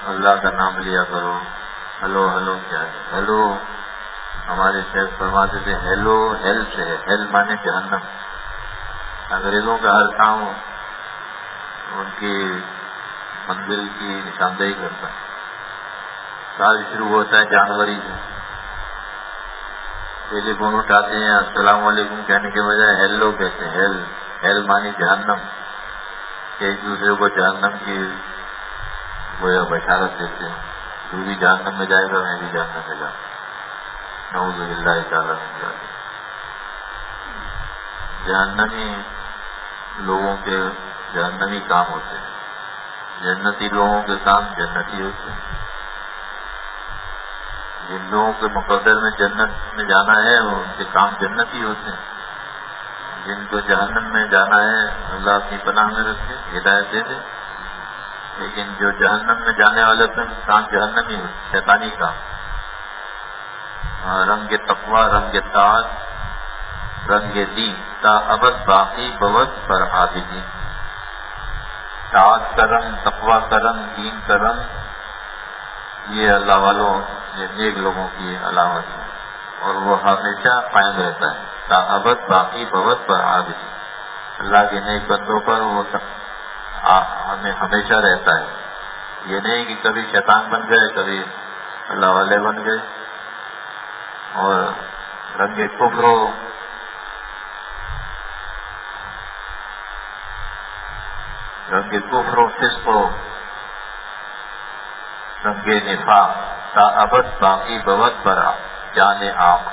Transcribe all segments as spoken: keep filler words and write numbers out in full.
اللہ کا نام لیا کرو. ہلو ہلو کیا ہے ہیلو؟ ہمارے شیخ فرماتے تھے ہیلو ہیل سے ہے، ہیل مانے جہنم. انگریزوں کا ہر کام ان کی منزل کی نشاندہی کرتا ہے. سال شروع ہوتا ہے جنوری سے، ٹیلی فون اٹھاتے ہیں السلام علیکم کہنے کے بجائے ہیلو کہتے ہیں. ہیل ہیل مانی جہنم، کہ ایک دوسرے کو جہنم کی وہ بشارت دیتے ہیں. تو بھی جہنم میں جائے گا، میں بھی جہنم میں جاؤں. نعوذ باللہ تعالیٰ من ذالک. جہنمی لوگوں کے جہنمی کام ہوتے ہیں، جنتی لوگوں کے کام جنتی ہوتے ہیں. جن لوگوں کے مقدر میں جنت میں جانا ہے ان کے کام جنتی ہوتے ہیں. جن کو جہنم میں جانا ہے اللہ اپنی پناہ میں رکھے، ہدایت دے دے. لیکن جو جہنم میں جانے والے تھے کام جہنمی ہوتے، شیطانی کام. رنگ تقوی، رنگ طاعت، رنگ دین تا ابد باقی بوت پر عابدین. طاعت کا رنگ، تقوی کا رنگ، دین کا رنگ، یہ اللہ والوں یہ نیک لوگوں کی علامت ہے اور وہ ہمیشہ قائم رہتا ہے. تا ابد باقی بوت پر عابدین. اللہ کے نیک بندوں پر وہ ہمیں ہمیشہ رہتا ہے. یہ نہیں کہ کبھی شیطان بن گئے، کبھی اللہ والے بن گئے. اور رنگ کفر و رنگ کفر و فسق و رنگ نفاق تا ابد باقی بوت پر جانے آق.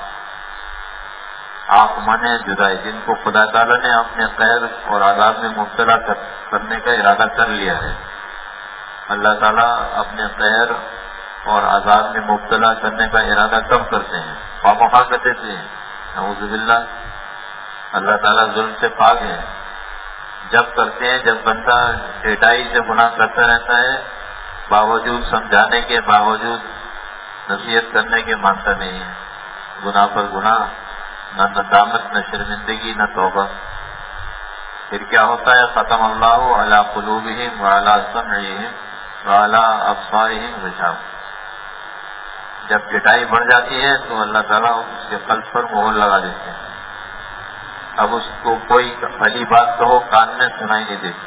آق مانے جدائی، جن کو خدا تعالیٰ نے اپنے خیر اور عذاب میں مبتلا کرنے کا ارادہ کر لیا ہے. اللہ تعالیٰ اپنے خیر اور عذاب میں مبتلا کرنے کا ارادہ کب کرتے ہیں؟ خواہ کرتے تھے. نعوذ باللہ. اللہ تعالیٰ ظلم سے پاک ہے. جب کرتے ہیں جب بندہ ڈیٹائی سے گناہ کرتا رہتا ہے، باوجود سمجھانے کے باوجود نصیحت کرنے کے مانتا نہیں ہے. گناہ پر گناہ، نہ ندامت، نہ شرمندگی، نہ توبہ. پھر کیا ہوتا ہے؟ ختم اللہ علی قلوبہم وعلی سمعہم وعلی ابصارہم غشاوہ. جب پٹائی بڑھ جاتی ہے تو اللہ تعالیٰ اس کے قلب پر مہر لگا دیتے ہیں. اب اس کو کوئی بھلی بات کہو کان میں سنائی نہیں دیتی،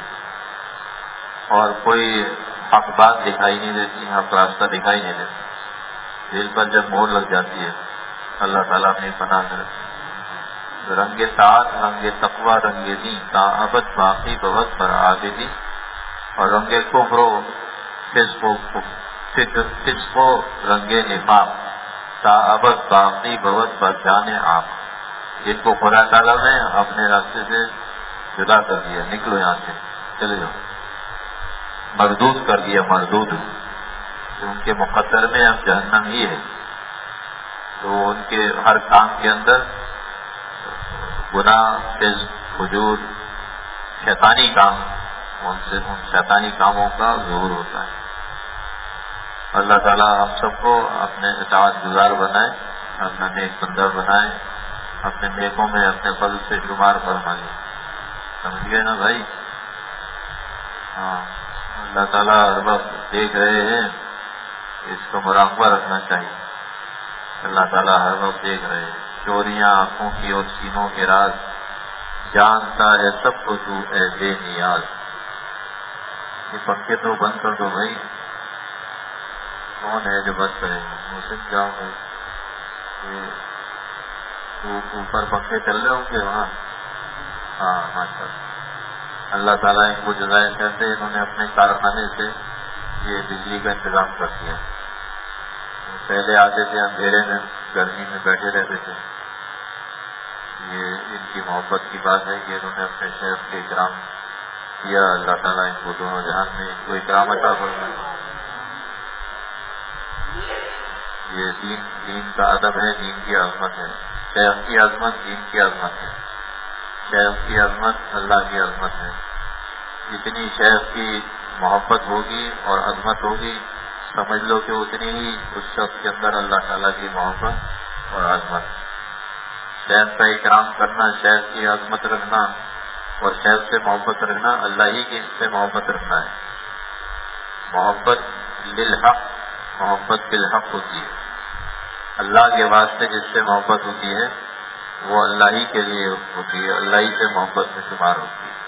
اور کوئی حق بات دکھائی نہیں دیتی، حق راستہ دکھائی نہیں دیتا. دل پر جب مہر لگ جاتی ہے اللہ تعالیٰ اپنی پناہ میں رکھتے. رنگ طاعت، رنگ تقوی، رنگ دین تا ابد باقی بوت پر عابدین. اور رنگ کفر و فسق و فسق و رنگ نفاق تا ابد باقی بوت پر جانے آپ. جن کو خدا تعالیٰ نے اپنے راستے سے جدا کر دیا، نکلو یہاں سے، چلے جاؤ، مردود کر دیا. مردود ان کے مقدر میں اب جہنم ہی ہے. تو ان کے ہر کام کے اندر گناہ، فسق، فجور، شیطانی کام، ان سے ان شیطانی کاموں کا ظہور ہوتا ہے. اللہ تعالیٰ ہم سب کو اپنے اطاعت گزار بنائے، اپنا نیک بندہ بنائے، اپنے نیکوں میں اپنے فضل سے شمار فرمائے. سمجھ گئے نا بھائی؟ ہاں. اللہ تعالیٰ ہر وقت دیکھ رہے ہیں، اس کو مراقبہ رکھنا چاہیے. اللہ تعالیٰ ہر وقت دیکھ رہے ہیں. چوریاں آنکھوں کی اور سینوں کے راز جانتا ہے سب کو تو اے بے نیاز. یہ پنکھے تو بند کر دو بھائی. کون ہے جو بند کرے گا؟ محسن جاؤ بھائی. اوپر پنکھے چل رہے ہوں گے وہاں. ہاں ماشاء اللہ. اللہ تعالیٰ ان کو جزائے کرتے، انہوں نے اپنے کارخانے سے یہ بجلی کا انتظام کر دیا. پہلے آتے تھے اندھیرے میں، گرمی میں بیٹھے رہتے تھے. یہ ان کی محبت کی بات ہے کہ انہوں نے اپنے شیخ کے اکرام کیا. اللہ تعالیٰ ان کو دونوں جہان میں ان کو اکرام عطا فرمائے. یہ دین دین کا ادب ہے، دین کی عظمت ہے. شیخ کی عظمت دین کی عظمت ہے. شیخ کی عظمت اللہ کی عظمت ہے. جتنی شیخ کی محبت ہوگی اور عظمت ہوگی، سمجھ لو کہ اتنی ہی اس شخص کے اندر اللہ تعالیٰ کی محبت اور عظمت. شیخ کا اکرام کرنا، شیخ کی عظمت رکھنا اور شیخ سے محبت رکھنا اللہ ہی کی سے محبت رکھنا ہے. محبت للحق، محبت بالحق ہوتی ہے. اللہ کے واسطے جس سے محبت ہوتی ہے وہ اللہ ہی کے لیے ہوتی ہے، اللہ ہی سے محبت میں شمار ہوتی ہے.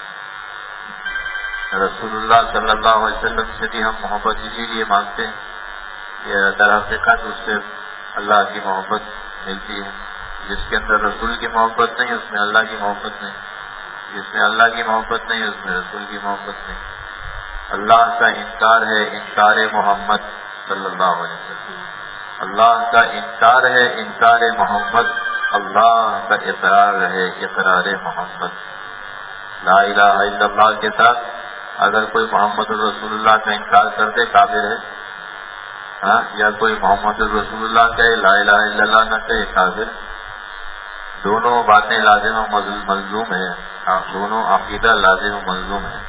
رسول اللہ صلی اللہ علیہ وسلم سے بھی ہم محبت اسی لیے مانگتے ہیں کہ در حقیقت اس سے اللہ کی محبت ملتی ہے. جس کے اندر رسول کی محبت نہیں اس میں اللہ کی محبت نہیں، جس میں اللہ کی محبت نہیں اس میں رسول کی محبت نہیں. اللہ کا انکار ہے انکار محمد صلی اللہ علیہ وسلم، اللہ کا انکار ہے انکار محمد، اللہ کا اقرار ہے اقرار محمد. لا الہ الا اللہ کے ساتھ اگر کوئی محمد الرسول اللہ کا انکار کر دے کافر ہے، ہاں، یا کوئی محمد الرسول اللہ کہے لا الہ الا اللہ نہ کہے کافر. دونوں باتیں لازم و ملزوم ہیں، دونوں عقیدہ لازم و ملزوم ہے.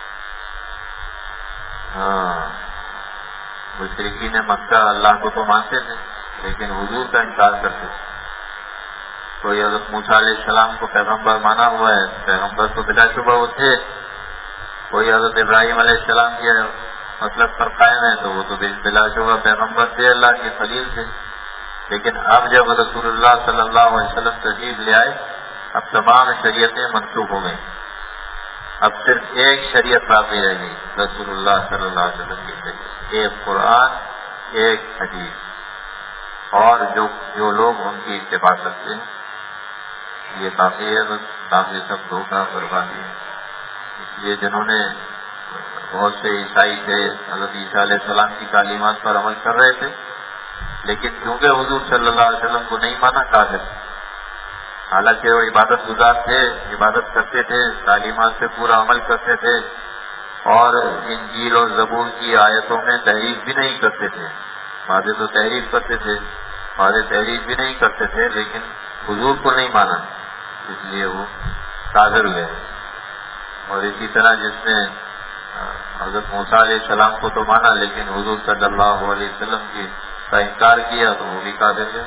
ہاں، مشرکین مکہ اللہ کو تو مانتے تھے لیکن حضور کا انکار کرتے تھے. کوئی حضرت موسیٰ علیہ السلام کو پیغمبر مانا ہوا ہے، پیغمبر تو بلا شبہ وہ تھے. کوئی حضرت ابراہیم علیہ السلام کے مطلب پر قائم ہے تو وہ تو بلا شبہ پیغمبر تھے، اللہ کے خلیل تھے. لیکن اب جب رسول اللہ صلی اللہ علیہ وسلم تشریف لے آئے اب تمام شریعتیں منسوخ ہو گئیں. اب صرف ایک شریعت باقی رہ گئی، رسول اللہ صلی اللہ علیہ وسلم کی شریعت، ایک قرآن ایک حدیث. اور جو جو لوگ ان کی اتباع کرتے ہیں یہ کافی ہے، بس باقی سب دھوکہ بربادی ہے. اس لیے جنہوں نے بہت سے عیسائی تھے حضرت عیسیٰ علیہ السلام کی تعلیمات پر عمل کر رہے تھے لیکن کیونکہ حضور صلی اللہ علیہ وسلم کو نہیں مانا کافر. حالانکہ وہ عبادت گزار تھے، عبادت کرتے تھے، تعلیمات سے پورا عمل کرتے تھے اور انجیل اور زبور کی آیتوں میں تحریف بھی نہیں کرتے تھے. بعضے تو تحریف کرتے تھے، بعضے تحریف بھی نہیں کرتے تھے لیکن حضور کو نہیں مانا اس لیے وہ کافر ہوئے. اور اسی طرح جس نے حضرت موسیٰ علیہ السلام کو تو مانا لیکن حضور صلی اللہ علیہ وسلم کی کا انکار کیا تو وہ بھی کافر ہے.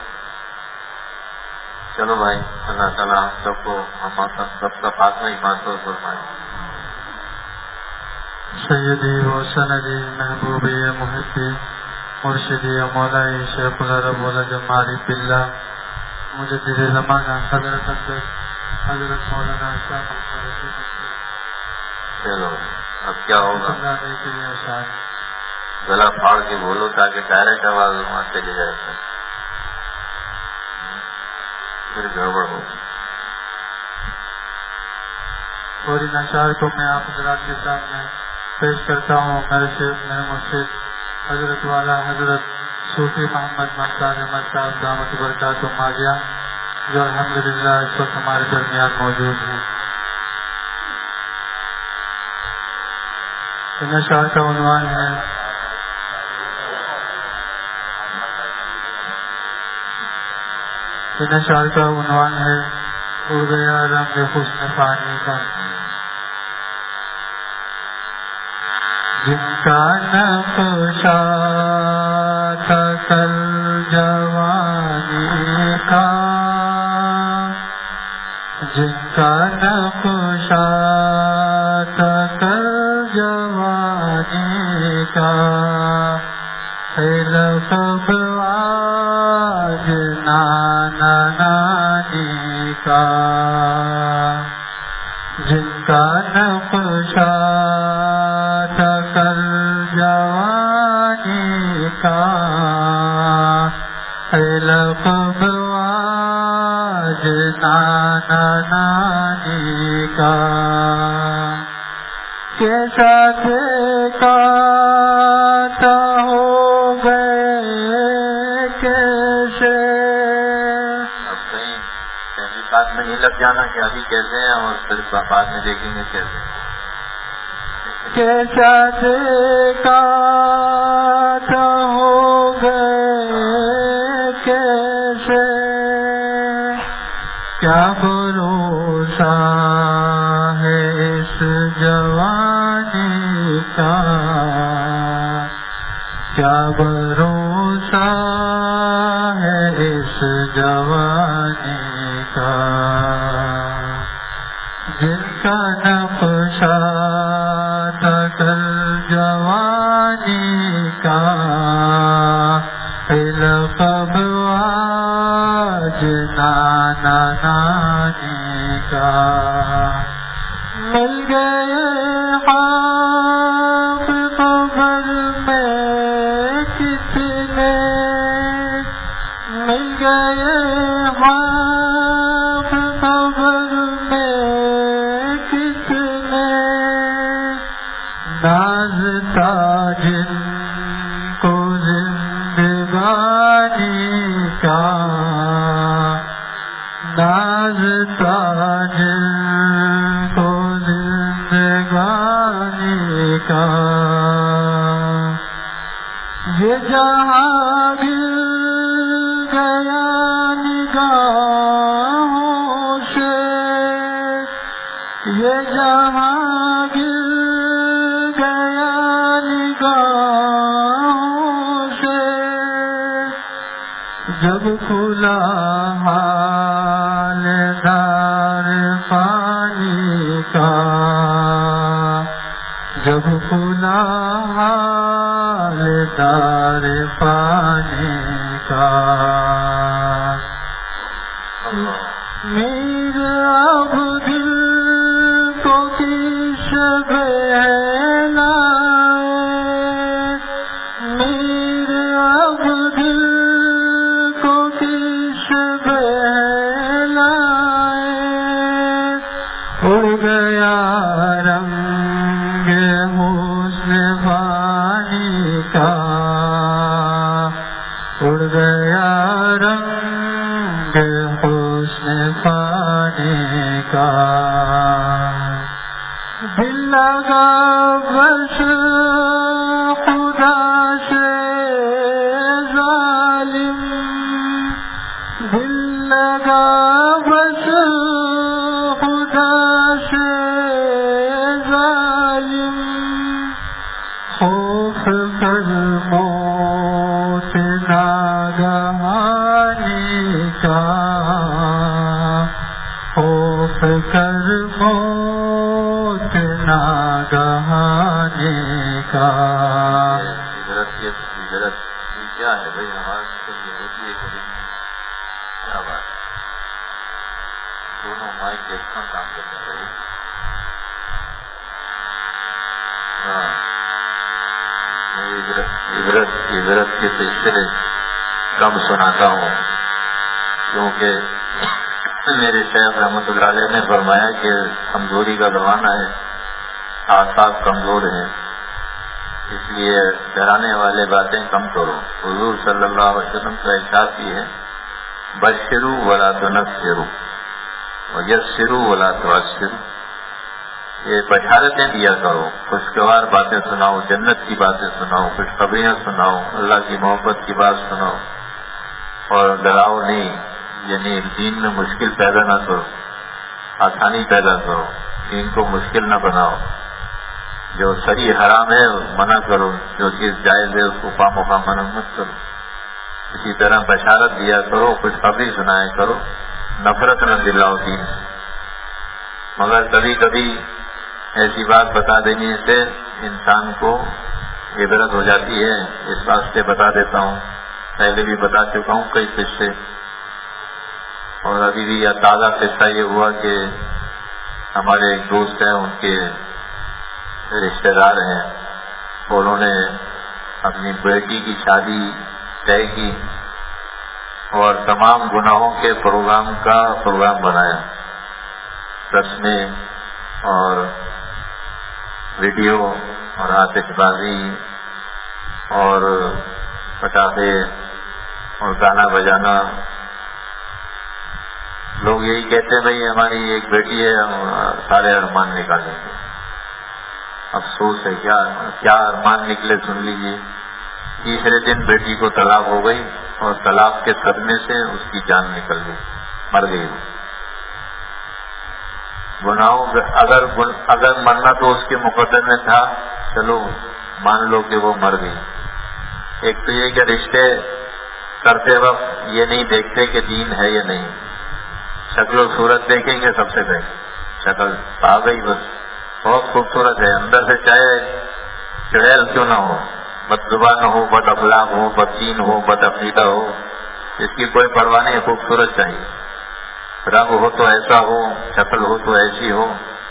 چلو بھائی، اللہ تعالیٰ ہم سب کو ہم سب کا خاتمہ ایمان پر فرمائے. سیدی و سندی محبوبی محبی مرشدی مولائی شیخ العرب والجمالی باللہ مجدد زمانہ حضرت حضرت مولانا شاہ محمد. چلو اب کیا ہوگا، گلا پھاڑ کے بولو تاکہ ڈائریکٹ آواز وہاں چلی جائے پھر گڑبڑ ہوگی. اور ان اشعار کو میں آپ حضرات کے سامنے پیش کرتا ہوں. میرے شیخ میرے مرشد حضرت والا حضرت صوفی محمد مختار احمد صاحب دامت برکاتہ مالیہ جو الحمدللہ اس وقت ہمارے درمیان موجود ہیں. ان اشعار کا عنوان ہے ان اشعار کا عنوان ہے اڑ گیا رنگ حسن پانی کا. جن کا نقشہ تھا کل جوانی کا، جن کا نقشہ تھا کل جوانی کا، لقب آج نانا نانی کا. جن کا نقشہ تھا کل جوانی کا، لقب آج نانا نانی کا. کیسا دیکھا تھا ہو گئے کیسے. اب کہیں تحقیقات میں نہیں لگ جانا کہ ابھی کیسے ہیں اور پھر بعد میں دیکھیں گے کیسے. کیسا دیکھا تھا ہو گئے کیسے، کیا بھروسہ ہے اس جوانی کا، کیا بھروسہ ہے اس جوانی کا. جن کا نقشہ تھا کل جوانی کا لقب آج نانا نانی کا مل گئے خواب قبر میں کتنے مل گئے خواب قبر میں کتنے نازتا جن کو زندگانی کا نازتا جن کو زندگانی کا یہ جہاں گر گیا نگاہوں سے یہ جہاں گر گیا نگاہوں سے جب کھلا حال دار پانی کا جب کھلا حال دار پانی کا میر اب دل کو کس بہلائے میر اب دل کو کس بہلائے اڑ گیا رنگ حسن پانی کا اڑ گیا رنگ حسن پانی کا دل لگا بس خدا سے ظالم دل لگا بس خدا سے ظالم خوف کر موت ناگہانی کا خوف کر موت ناگہانی کا ہجرت کیا ہے بھائی نماز کے لیے ہوتی ہے کبھی کیا بات دونوں مائک دیکھنا کام کرنے بھائی ہاں ہجرت ہجرت کے سلسلے کم سناتا ہوں کیونکہ میرے شیخ رحمۃ اللہ علیہ نے فرمایا کہ کمزوری کا زمانہ ہے آساب کمزور ہیں اس لیے ڈرانے والے باتیں کم کرو حضور صلی اللہ علیہ وسلم کا ارشاد بھی ہے بشروا ولا تنفروا ویسروا ولا تعسروا یہ بشارتیں دیا کرو خوشگوار باتیں سناؤ جنت کی باتیں سناؤ خوشخبریاں سناؤ اللہ کی محبت کی بات سناؤ اور ڈراؤ نہیں یعنی دین میں مشکل پیدا نہ کرو آسانی پیدا کرو دین کو مشکل نہ بناؤ جو صحیح حرام ہے منع کرو جو چیز جائز ہے اس کو خواہ مخواہ منع مت کرو اسی طرح بشارت دیا کرو خوشخبری سنایا کرو نفرت نہ دلاؤ دین سے مگر کبھی کبھی ایسی بات بتا دینے سے انسان کو عبرت ہو جاتی ہے اس واسطے بتا دیتا ہوں پہلے بھی بتا چکا ہوں کئی قصے اور ابھی بھی یہ تازہ قصہ یہ ہوا کہ ہمارے ایک دوست ہیں ان کے رشتہ دار ہیں انہوں نے اپنی بیٹی کی شادی طے کی اور تمام گناہوں کے پروگرام کا پروگرام بنایا رسمیں اور ویڈیو اور آتش بازی اور پٹاخے اور گانا بجانا لوگ یہی کہتے ہیں بھائی ہماری ایک بیٹی ہے ہم سارے ارمان نکالیں گے افسوس ہے کیا کیا ارمان نکلے سن لیجیے تیسرے دن بیٹی کو طلاق ہو گئی اور طلاق کے صدمے سے اس کی جان نکل گئی مر گئی وہ گناہوں اگر اگر مرنا تو اس کے مقدر میں تھا چلو مان لو کہ وہ مر گئی ایک تو یہ کہ رشتے کرتے وقت یہ نہیں دیکھتے کہ دین ہے یا نہیں شکل و صورت دیکھیں گے سب سے پہلے شکل آ گئی بس بہت خوبصورت ہے اندر سے چاہے چڑیل کیوں نہ ہو بد زبان ہو، بد اخلاق ہو، بد دین ہو، بد عقیدہ ہو، اس کی کوئی پرواہ نہیں، خوبصورت چاہیے، رنگ ہو تو ایسا ہو، شکل ہو تو ایسی ہو،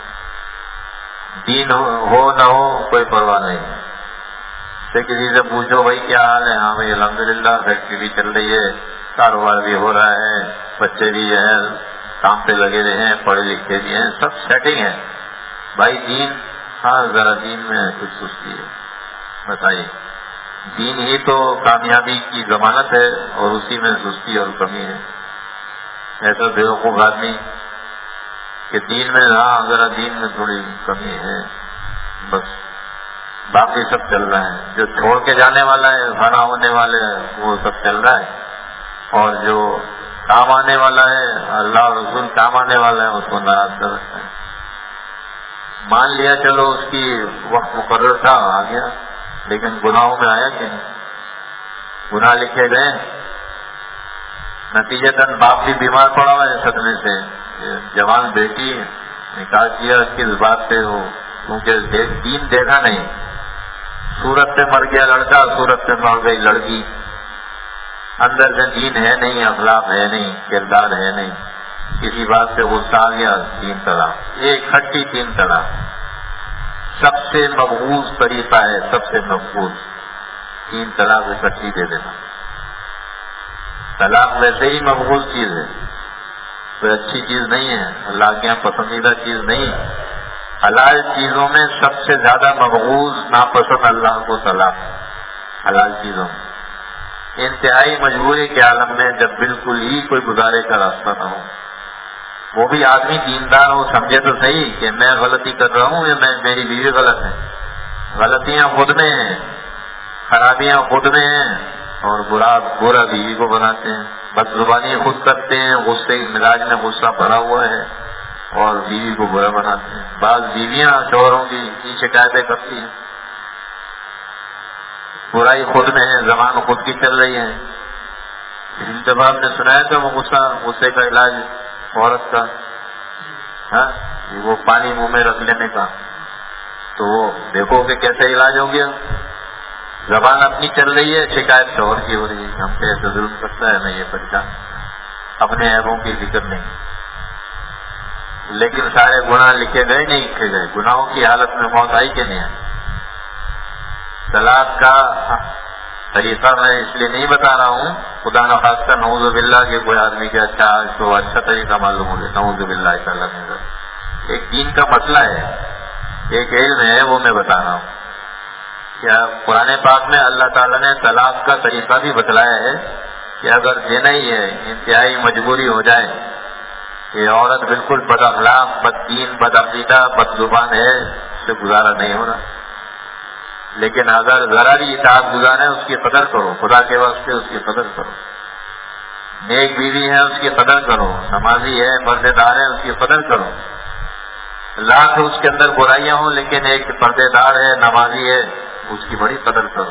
دین ہو نہ ہو کوئی پرواہ نہیں۔ سے کسی سے پوچھو بھائی کیا حال ہے، ہاں بھائی الحمدللہ فیکٹری بھی چل رہی ہے، کاروبار بھی ہو رہا ہے، بچے بھی ہیں کام پہ لگے رہے ہیں، پڑھے لکھے بھی ہیں، سب سیٹنگ ہے۔ بھائی دین، ہاں ذرا دین میں کچھ سستی ہے، بتائیے، دین ہی تو کامیابی کی ضمانت ہے اور اسی میں سستی اور کمی ہے۔ ایسا بیوقوف آدمی کہ دین میں، ہاں ذرا دین میں تھوڑی کمی ہے، بس باقی سب چل رہا ہے، جو چھوڑ کے جانے والا ہے، فنا ہونے والے وہ سب چل رہا ہے، اور جو کام آنے والا ہے، اللہ اور رسول کام آنے والا ہے، اس کو ناراض کر رکھتا ہے۔ مان لیا چلو اس کی وقت مقرر تھا، آ گیا، لیکن گناہوں میں آیا کہ نہیں، گناہ لکھے گئے، نتیجتاً باپ بھی بیمار پڑا ہوا ہے صدمے سے، جوان بیٹی نکاح کیا کس بات پہ ہو، کیونکہ دین دیکھا نہیں، صورت سے مر گیا لڑکا، صورت سے مر گئی لڑکی، اندر سے دین ہے نہیں، اخلاق ہے نہیں، کردار ہے نہیں، کسی بات سے غصہ آ گیا، تین طلاق، ایک کھٹی تین طلاق، سب سے مقبول طریقہ ہے، سب سے مقبول تین طلاق اکٹھی دے دینا۔ طلاق ویسے ہی مقبول چیز ہے، کوئی اچھی چیز نہیں ہے، اللہ کے یہاں پسندیدہ چیز نہیں، حلال چیزوں میں سب سے زیادہ مقبول ناپسند اللہ کو طلاق، حلال چیزوں میں، انتہائی مجبوری کے عالم میں جب بالکل ہی کوئی گزارے کا راستہ نہ ہو، وہ بھی آدمی دیندار ہو، سمجھے تو صحیح کہ میں غلطی کر رہا ہوں یا میں میری بیوی غلط ہے، غلطیاں خود میں ہیں، خرابیاں خود میں ہیں، اور برا برا بیوی کو بناتے ہیں، بد زبانی خود کرتے ہیں، غصے مزاج میں غصہ بھرا ہوا ہے اور بیوی کو برا بناتے ہیں۔ بعض بیویاں شوہروں کی کی شکایتیں کرتی ہیں، برائی خود میں ہے، زبان خود کی چل رہی ہے۔ جب آپ نے سنایا تھا وہ غصہ غصے کا علاج عورت کا، ہاں وہ پانی منہ میں رکھ لینے کا، تو وہ دیکھو کہ کیسے علاج ہو گیا، زبان اپنی چل رہی ہے، شکایت شوہر کی ہو رہی ہے، ہم پہ ایسے ظلم کرتا ہے، میں یہ پریشان، اپنے عیبوں کی ذکر نہیں، لیکن سارے گناہ لکھے گئے نہیں لکھے گئے، گناہوں کی حالت میں موت آئی کہ نہیں آئی۔ طلاق کا طریقہ میں اس لیے نہیں بتا رہا ہوں، خدا نخواستہ نعوذ باللہ کہ کوئی آدمی کے اچھا اس کو اچھا طریقہ معلوم ہو گیا، نعوذ باللہ تعالیٰ میں، ایک دین کا مسئلہ ہے، ایک علم ہے، وہ میں بتا رہا ہوں۔ کیا قرآن پاک میں اللہ تعالیٰ نے طلاق کا طریقہ بھی بتلایا ہے کہ اگر دینا ہی ہے، انتہائی مجبوری ہو جائے، یہ عورت بالکل بد اخلاق، بد دین، بد عقیدہ، بد زبان ہے، اس سے گزارا نہیں ہو رہا، لیکن اگر ذرا بھی اطاعت گزار ہے اس کی قدر کرو، خدا کے واسطے اس کی قدر کرو، نیک بیوی ہے اس کی قدر کرو، نمازی ہے، پردے دار ہے اس کی قدر کرو، لاکھ اس کے اندر برائیاں ہوں لیکن ایک پردے دار ہے، نمازی ہے، اس کی بڑی قدر کرو۔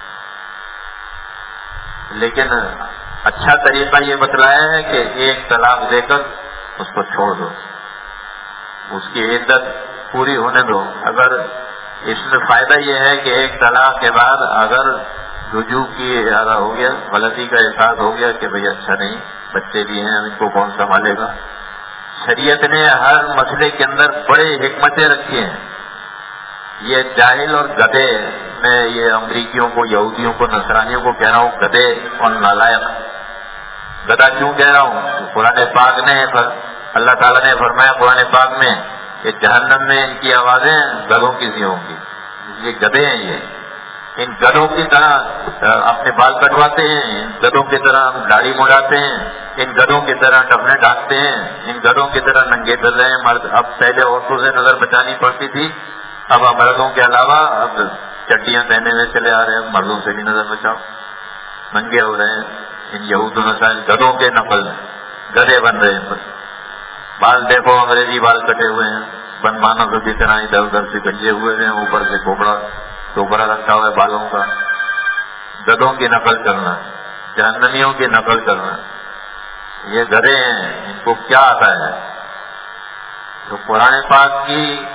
لیکن اچھا طریقہ یہ بتلایا ہے کہ ایک طلاق دے کر اس کو چھوڑ دو، اس کی عدت پوری ہونے دو۔ اگر اس میں فائدہ یہ ہے کہ ایک طلاق کے بعد اگر رجوع کی ارادہ ہو گیا، غلطی کا احساس ہو گیا کہ بھئی اچھا نہیں، بچے بھی ہیں، ان کو کون سنبھالے گا، شریعت نے ہر مسئلے کے اندر بڑے حکمتیں رکھی ہیں۔ یہ جاہل اور گدھے، میں یہ امریکیوں کو، یہودیوں کو، نصرانیوں کو کہہ رہا ہوں گدھے اور نالائق۔ گدھا کیوں کہہ رہا ہوں؟ قرآن پاک نے، اللہ تعالیٰ نے فرمایا قرآن پاک میں کہ جہنم میں ان کی آوازیں گدھوں کی سی ہوں گی، یہ گدھے ہیں، یہ ان گدھوں کی طرح اپنے بال کٹواتے ہیں، ان گدھوں کی طرح داڑھی مڑاتے ہیں، ان گدھوں کی طرح ٹپنے ڈانٹتے ہیں، ان گدھوں کی طرح ننگے پھر رہے ہیں مرد۔ اب پہلے عورتوں سے نظر بچانی پڑتی تھی، اب مردوں کے علاوہ اب چٹیاں پہنے ہوئے چلے آ رہے ہیں، مردوں سے بھی نظر بچاؤ، ننگے ہو رہے ہیں، ان یہود و نصارا گدھوں کے نقل گدھے بن رہے ہیں۔ بال دیکھو انگریزی بال کٹے ہوئے ہیں، بن مانو کی طرح ادھر ادھر سے گنجے ہوئے ہیں، اوپر سے کوبڑا ٹوکرا رکھا ہوا ہے بالوں کا، گدھوں کی نقل کرنا، جہنمیوں کی نقل کرنا، یہ گدھے ہیں، ان کو کیا آتا ہے؟ تو قرآن پاک کی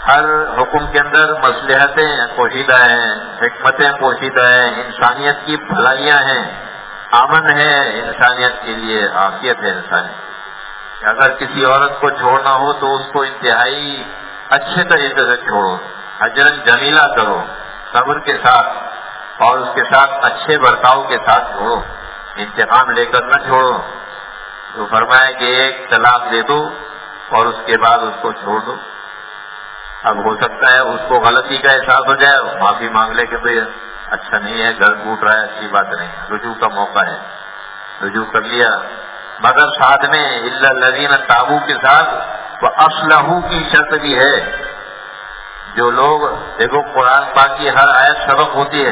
ہر حکم کے اندر مصلحتیں پوشیدہ ہیں، حکمتیں پوشیدہ ہیں، انسانیت کی بھلائیاں ہیں، امن ہے انسانیت کے لیے، عافیت ہے انسانیت۔ اگر کسی عورت کو چھوڑنا ہو تو اس کو انتہائی اچھے طریقے سے چھوڑو، اجرن جمیلہ کرو، صبر کے ساتھ اور اس کے ساتھ اچھے برتاؤ کے ساتھ چھوڑو، انتقام لے کر نہ چھوڑو۔ تو فرمایا کہ ایک طلاق دے دو اور اس کے بعد اس کو چھوڑ دو۔ اب ہو سکتا ہے اس کو غلطی کا احساس ہو جائے، معافی مانگ لے کہ بھئی اچھا نہیں ہے، گھر ٹوٹ رہا ہے، اچھی بات نہیں ہے، رجوع کا موقع ہے، رجوع کر لیا، مگر ساتھ میں الا الذین تابوا کے ساتھ واصلحوا کی شرط بھی ہے۔ جو لوگ دیکھو قرآن پاک کی ہر آیت سبق ہوتی ہے،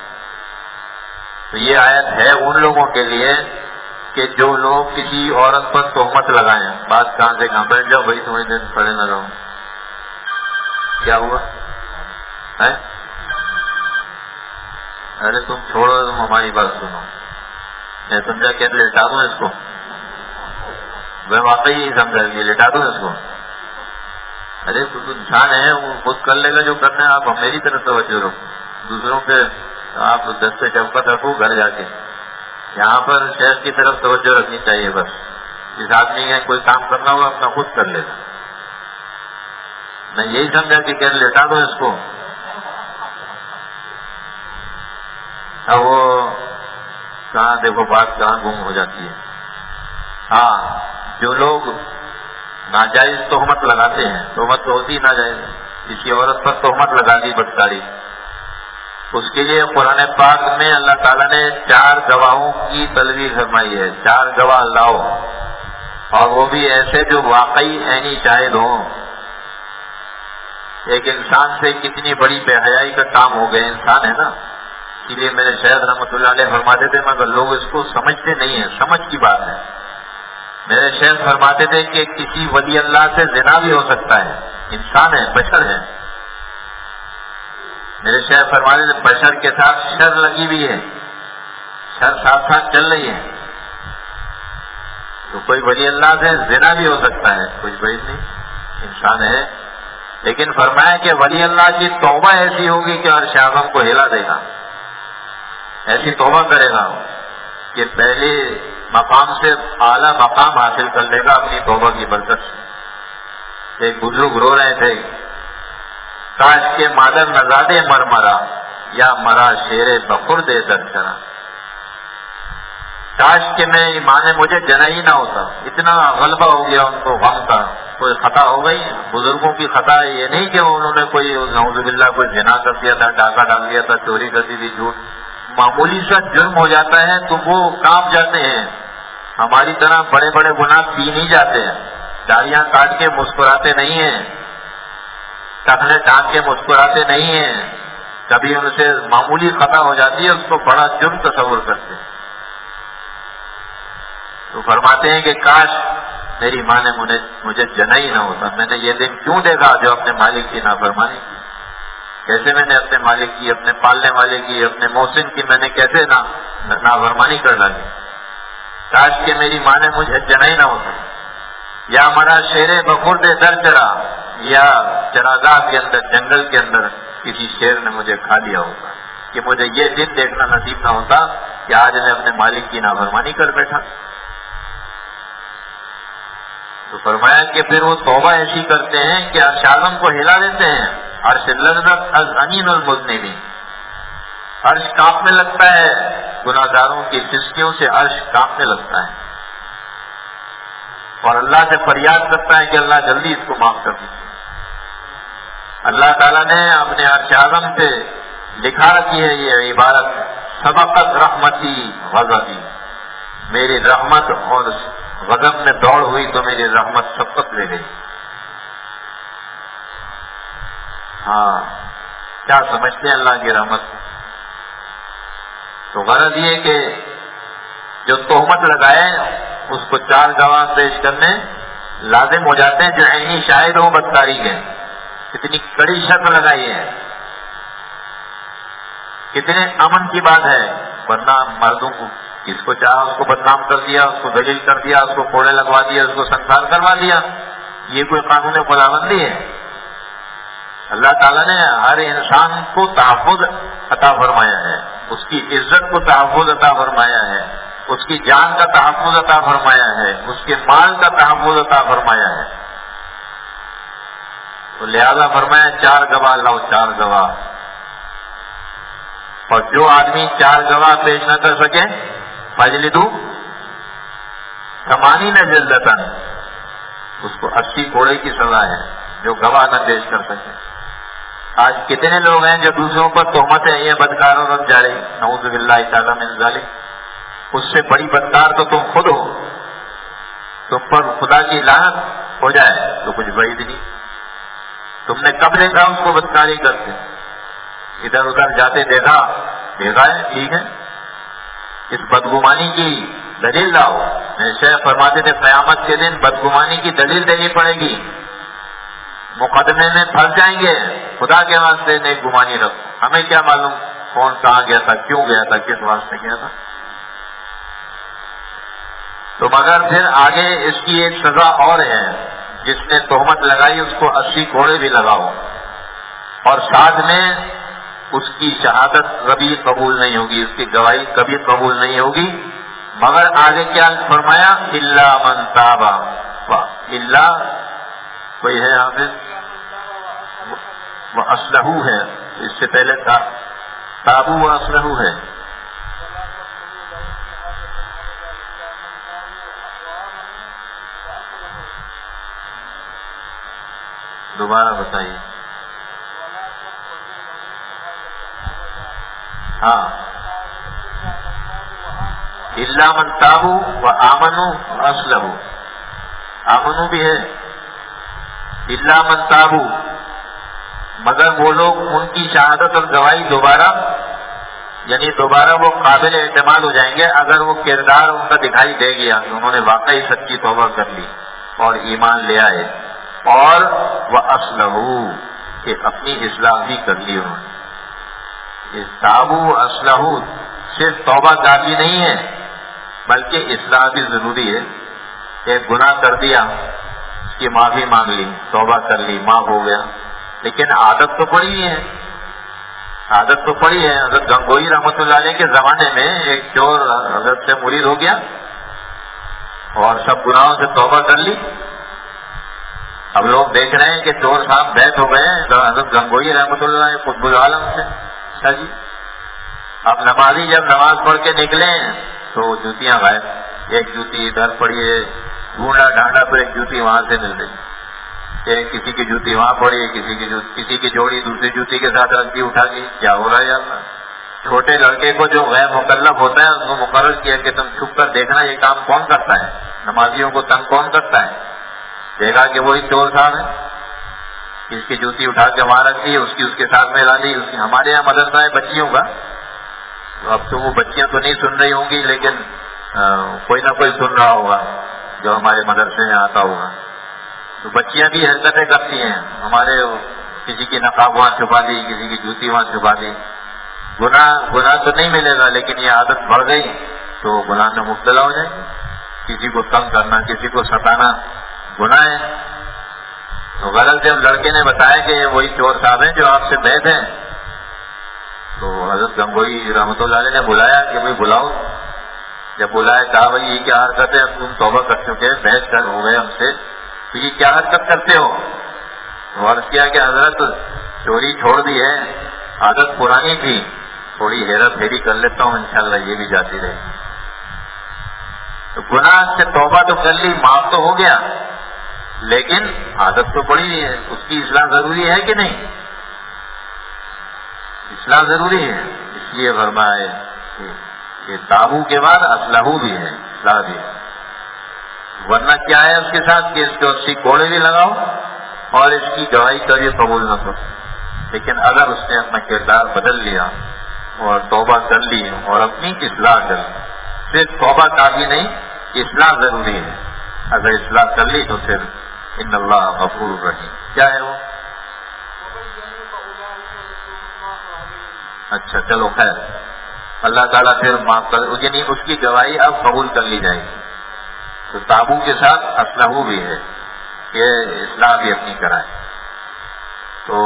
تو یہ آیت ہے ان لوگوں کے لیے کہ جو لوگ کسی عورت پر تہمت لگائیں۔ بات کہاں سے کہاں، بیٹھ جاؤ بھائی تھوڑی دیر پڑے نہ رہو۔ کیا ہوا ہے؟ ارے تم چھوڑو، تم ہماری بات سنو۔ میں سمجھا کہ لٹا دوں اس کو، میں واقعی ہی سمجھا کہ لٹا دوں اس کو۔ ارے تو انسان ہے، وہ خود کر لے گا جو کرنا ہے، آپ میری طرف توجہ رکھو، دوسروں پہ آپ دست شفقت رکھو گھر جا کے۔ یہاں پر شیخ کی طرف توجہ رکھنی چاہیے بس۔ جس آدمی کا کوئی کام کرنا ہوگا اپنا خود کر لے گا۔ میں یہی سمجھا کہ کیا لٹا دو اس کو۔ اب وہ کہاں دیکھو بات کہاں گم ہو جاتی ہے۔ ہاں، جو لوگ ناجائز تہمت لگاتے ہیں، تہمت تو ہوتی ناجائز، کسی عورت پر تہمت لگا دی بدکاری، اس کے لیے قرآن پاک میں اللہ تعالیٰ نے چار گواہوں کی تلویح فرمائی ہے۔ چار گواہ لاؤ، اور وہ بھی ایسے جو واقعی عینی شاہد ہوں۔ ایک انسان سے کتنی بڑی بے حیائی کا کام ہو گئے، انسان ہے نا، اسی لیے میرے شیخ رحمۃ اللہ علیہ فرماتے تھے مگر لوگ اس کو سمجھتے نہیں ہیں، سمجھ کی بات ہے۔ میرے شیخ فرماتے تھے کہ کسی ولی اللہ سے زنا بھی ہو سکتا ہے، انسان ہے، بشر ہے۔ میرے شیخ فرماتے تھے بشر کے ساتھ شر لگی ہوئی ہے، شر ساتھ ساتھ چل رہی ہے، تو کوئی ولی اللہ سے زنا بھی ہو سکتا ہے، کچھ بعید نہیں، انسان ہے۔ لیکن فرمایا کہ ولی اللہ کی توبہ ایسی ہوگی کہ عرش اعظم کو ہلا دے گا، ایسی توبہ کرے گا کہ پہلے مقام سے اعلیٰ مقام حاصل کر لے گا اپنی توبہ کی برکت سے۔ ایک بزرگ رو رہے تھے، کاش کے مادر نزادے مر مرا، یا مرا شیر بخور دے در چرا، کاش کہ میں ایمان مجھے جنا ہی نہ ہوتا، اتنا غلبہ ہو گیا ان کو غم کا۔ کوئی خطا ہو گئی، بزرگوں کی خطا یہ نہیں کہ انہوں نے کوئی نعوذ باللہ کوئی زنا کر دیا تھا، ڈاکہ ڈال دیا تھا، چوری کر دی تھی، جھوٹ، معمولی سا جرم ہو جاتا ہے تو وہ کانپ جاتے ہیں۔ ہماری طرح بڑے بڑے گناہ پی نہیں جاتے ہیں، داڑیاں کاٹ کے مسکراتے نہیں ہیں، ٹخنے ڈانٹ کے مسکراتے نہیں ہیں، کبھی ان سے معمولی خطا ہو جاتی ہے اس کو بڑا جرم تصور کرتے ہیں۔ تو فرماتے ہیں کہ کاش میری ماں نے مجھے مجھے جنا ہی نہ ہوتا، میں نے یہ دن کیوں دیکھا جو اپنے مالک کی نافرمانی کی، کیسے میں نے اپنے مالک کی، اپنے پالنے والے کی، اپنے محسن کی میں نے کیسے نافرمانی کر ڈالی، کاش کہ میری ماں نے مجھے جنا ہی نہ ہوتا، یا ہمارا شیر بخور دے در چرا، یا چراگاہ کے اندر جنگل کے اندر کسی شیر نے مجھے کھا لیا ہوتا، کہ مجھے یہ دن دیکھنا نصیب نہ ہوتا کہ آج میں اپنے مالک کی نافرمانی کر بیٹھا۔ تو فرمایا کہ پھر وہ توبہ ایسی کرتے ہیں کہ عرش اعظم کو ہلا دیتے ہیں، عرش لرزت از انین المذنبین، عرش کانپنے لگتا ہے، گناہ گاروں کی فسقیوں سے عرش کانپنے لگتا ہے، اور اللہ سے فریاد کرتا ہے کہ اللہ جلدی اس کو معاف کر دیجیے۔ اللہ تعالیٰ نے اپنے عرش اعظم سے لکھا رکھی ہے یہ عبارت، سبقت رحمتی غضبی، میری رحمت اور غضب میں دوڑ ہوئی تو میری رحمت سبقت لے گئی۔ ہاں، کیا سمجھتے ہیں اللہ کی رحمت؟ تو غرض یہ کہ جو تہمت لگائے اس کو چار گواہ پیش کرنے لازم ہو جاتے ہیں جو عینی شاہد ہو بدکاری کے۔ کتنی کڑی شرط لگائی ہے، کتنے امن کی بات ہے، ورنہ مردوں کو جس کو چاہا اس کو بدنام کر دیا، اس کو ذلیل کر دیا، اس کو کوڑے لگوا دیا، اس کو سنسار کروا دیا۔ یہ کوئی قانون خداوندی ہے؟ اللہ تعالیٰ نے ہر انسان کو تحفظ عطا فرمایا ہے، اس کی عزت کو تحفظ عطا فرمایا ہے، اس کی جان کا تحفظ عطا فرمایا ہے، اس کے مال کا تحفظ عطا فرمایا ہے. تو لہذا فرمایا چار گواہ لاؤ، چار گواہ. اور جو آدمی چار گواہ پیش نہ کر سکے فجلدو ثمانین جلدۃ، اس کو اسی کوڑے کی سزا ہے جو گواہ نہ پیش کر سکے. آج کتنے لوگ ہیں جو دوسروں پر تہمت ہے یہ بدکار اور رب جاڑے، نعوذ باللہ تعالی من ذالک. اس سے بڑی بدکار تو تم خود ہو. تم پر خدا کی لعنت ہو جائے تو کچھ بعید نہیں. تم نے کب دیکھا اس کو بدکاری کرتے؟ ادھر ادھر جاتے دیکھا دیکھا ہے، ٹھیک ہے. اس بدگمانی کی دلیل لاؤ. میرے شیخ فرماتے تھے قیامت کے دن بدگمانی کی دلیل دینی پڑے گی. مقدمے میں پھنس جائیں گے. خدا کے واسطے نیک گمانی رکھو. ہمیں کیا معلوم کون کہاں گیا تھا، کیوں گیا تھا، کس واسطے گیا تھا. تو مگر پھر آگے اس کی ایک سزا اور ہے. جس نے تہمت لگائی اس کو اسی کوڑے بھی لگاؤ، اور ساتھ میں اس کی شہادت کبھی قبول نہیں ہوگی، اس کی گواہی کبھی قبول نہیں ہوگی. مگر آگے کیا فرمایا؟ الا من تاب. الا کوئی ہے حافظ؟ وہ اسلحو ہے. اس سے پہلے تابو و اسلحو ہے. دوبارہ بتائیے. ہاں، الا من تابو و آمنو و اسلحو. آمنو بھی ہے. الا من تابو مگر وہ لوگ ان کی شہادت اور گواہی دوبارہ، یعنی دوبارہ وہ قابل اعتماد ہو جائیں گے اگر وہ کردار ان کا دکھائی دے گیا کہ انہوں نے واقعی سچی توبہ کر لی اور ایمان لے آئے. اور وہ اسلحو کہ اپنی اصلاح بھی کر لی انہوں نے. تابو اسلحو صرف توبہ کافی نہیں ہے بلکہ اصلاح بھی ضروری ہے. ایک گناہ کر دیا، اس کی معافی مانگ لی، توبہ کر لی، معاف ہو گیا، لیکن عادت تو پڑی ہے. عادت تو پڑی ہے. حضرت گنگوئی رحمۃ اللہ علیہ کے زمانے میں ایک چور حضرت سے مرید ہو گیا اور سب گناہوں سے توبہ کر لی. اب لوگ دیکھ رہے ہیں کہ چور صاحب بیت ہو گئے ہیں حضرت گنگوئی رحمۃ اللہ علیہ قطب العالم سے. اچھا جی، اب نمازی جب نماز پڑھ کے نکلے تو جوتیاں غائب. ایک جوتی ادھر پڑی ہے، ڈھونڈا ڈھانڈا پھر ایک جوتی وہاں سے مل گئی. ایک کسی کی جوتی وہاں پڑی ہے، کسی کی جوتی کسی کی جوڑی دوسری جوتی کے ساتھ رکھ دی اٹھا کے. کیا ہو رہا ہے یار؟ چھوٹے لڑکے کو جو غیر مکلف ہوتا ہے اس کو مقرر کیا کہ تم چھپ کر دیکھنا یہ کام کون کرتا ہے، نمازیوں کو تنگ کون کرتا ہے. دیکھا کہ وہی چور صاحب ہے. اس کی جوتی اٹھا کے وہاں رکھ دی، اس کی اس کے ساتھ میں لا دی. اس کی ہمارے یہاں مدرسہ ہے بچیوں کا، تو اب تو وہ بچیاں تو نہیں سن رہی ہوں گی لیکن کوئی نہ کوئی سن رہا ہوگا جو ہمارے مدرسے میں آتا ہوگا. تو بچیاں بھی حرکتیں کرتی ہیں. ہمارے کسی کی نقاب وہاں چھپا دی، کسی کی جوتی وہاں چھپا دی. گناہ گناہ تو نہیں ملے گا لیکن یہ عادت بڑھ گئی تو گناہ میں مبتلا ہو جائے گی. کسی کو تنگ کرنا، کسی کو ستانا گناہ ہے. تو غلط جب لڑکے نے بتایا کہ یہ وہی چور صاحب ہیں جو آپ سے بیت ہیں، تو حضرت گنگوئی رحمۃ اللہ علیہ نے بلایا کہ بھائی بلاؤ. جب بلایا کہا بھائی یہ کیا حرکت ہے، اب تم توبہ کر چکے، بیت کر ہو گئے ہم سے، تو یہ کیا حرکت کرتے ہو؟ تو عرض کیا کہ حضرت چوری چھوڑ دی ہے، عادت پرانی تھی، تھوڑی ہیرا پھیری کر لیتا ہوں، انشاءاللہ یہ بھی جاتی رہے. تو گناہ سے توبہ تو کر لی، معاف تو ہو گیا، لیکن عادت تو پڑی ہے. اس کی اصلاح ضروری ہے کہ نہیں؟ اصلاح ضروری ہے. اس لیے فرمایا کہ تابو کے بعد اسلحو بھی ہے، اصلاح بھی ہے. ورنہ کیا ہے اس کے ساتھ کہ اس کو اسی کوڑے بھی لگاؤ اور اس کی گواہی کبھی قبول نہ کرو. لیکن اگر اس نے اپنا کردار بدل لیا اور توبہ کر لی اور اپنی اصلاح کر لی، صرف توبہ کافی نہیں، اصلاح ضروری ہے. اگر اصلاح کر لی تو پھر ان اللہ غفور رحیم. کیا ہے وہ؟ اچھا چلو خیر، اللہ تعالیٰ پھر معاف کر، یعنی اس کی گواہی اب قبول کر لی جائے گی. تو تابو کے ساتھ اسلحو بھی ہے کہ اصلاح بھی اپنی کرائے. تو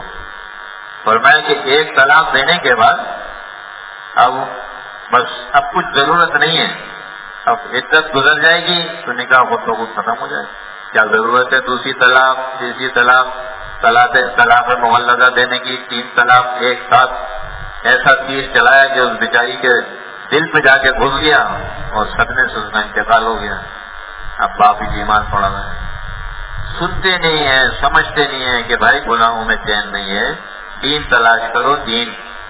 فرمایا کہ ایک طلاق دینے کے بعد اب بس اب کچھ ضرورت نہیں ہے، اب عدت گزر جائے گی تو نکاح خود بخود ختم ہو جائے. کیا ضرورت ہے دوسری طلاق، تیسری طلاق، طلاق طلاق مغلظہ دینے کی، تین طلاق ایک ساتھ. ایسا تیر چلایا کہ اس بیچاری کے دل پہ جا کے گھس گیا اور صدمے سے اس کا انتقال ہو گیا. اب باپ ہی بیمار پڑا ہوا ہے. سنتے نہیں ہیں، سمجھتے نہیں ہیں کہ بھائی گناہوں میں چین نہیں ہے، دین تلاش کرو. دین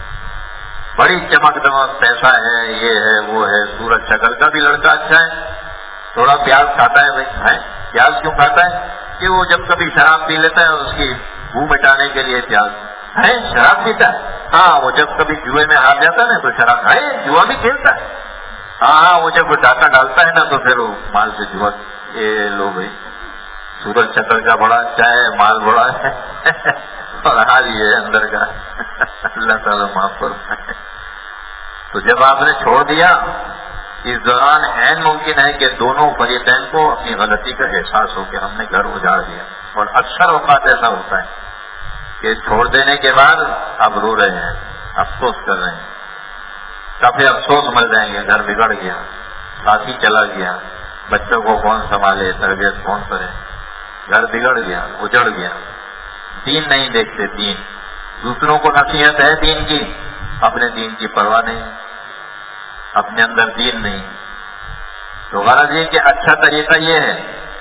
بڑی چمک دمک پیسہ ہے، یہ ہے وہ ہے، سورج شکل کا بھی لڑکا اچھا ہے، تھوڑا پیاز کھاتا ہے. بھائی ہے پیاز کیوں کھاتا ہے؟ کہ وہ جب کبھی شراب پی لیتا ہے اس کی بو مٹانے کے لیے پیاز ہے. شراب پیتا ہے؟ ہاں. وہ جب کبھی جوئے میں ہار جاتا ہے نا تو شراب ہے، جوا بھی کھیلتا ہے. ہاں ہاں. وہ جب وہ ڈاکہ ڈالتا ہے نا تو پھر وہ مال سے جوا. یہ لو بھائی سورج شکل کا بڑا اچھا ہے، مال بڑا ہے اور حال یہ ہے اندر کا. اللہ تعالیٰ معاف فرمائے. تو جب آپ نے چھوڑ دیا اس دوران عین ممکن ہے کہ دونوں فریقین کو اپنی غلطی کا احساس ہو کہ ہم نے گھر اجاڑ دیا. اور اکثر اوقات ایسا ہوتا ہے کہ چھوڑ دینے کے بعد اب رو رہے ہیں، افسوس کر رہے ہیں. کافی افسوس مل جائیں گے، گھر بگڑ گیا، ساتھی چلا گیا، بچوں کو کون سنبھالے، تربیت کون کرے، گھر بگڑ گیا، اجڑ گیا. دین نہیں دیکھتے. دین دوسروں کو نصیحت ہے دین کی، اپنے دین کی پرواہ نہیں، اپنے اندر دین نہیں. تو غرض یہ کہ اچھا طریقہ یہ ہے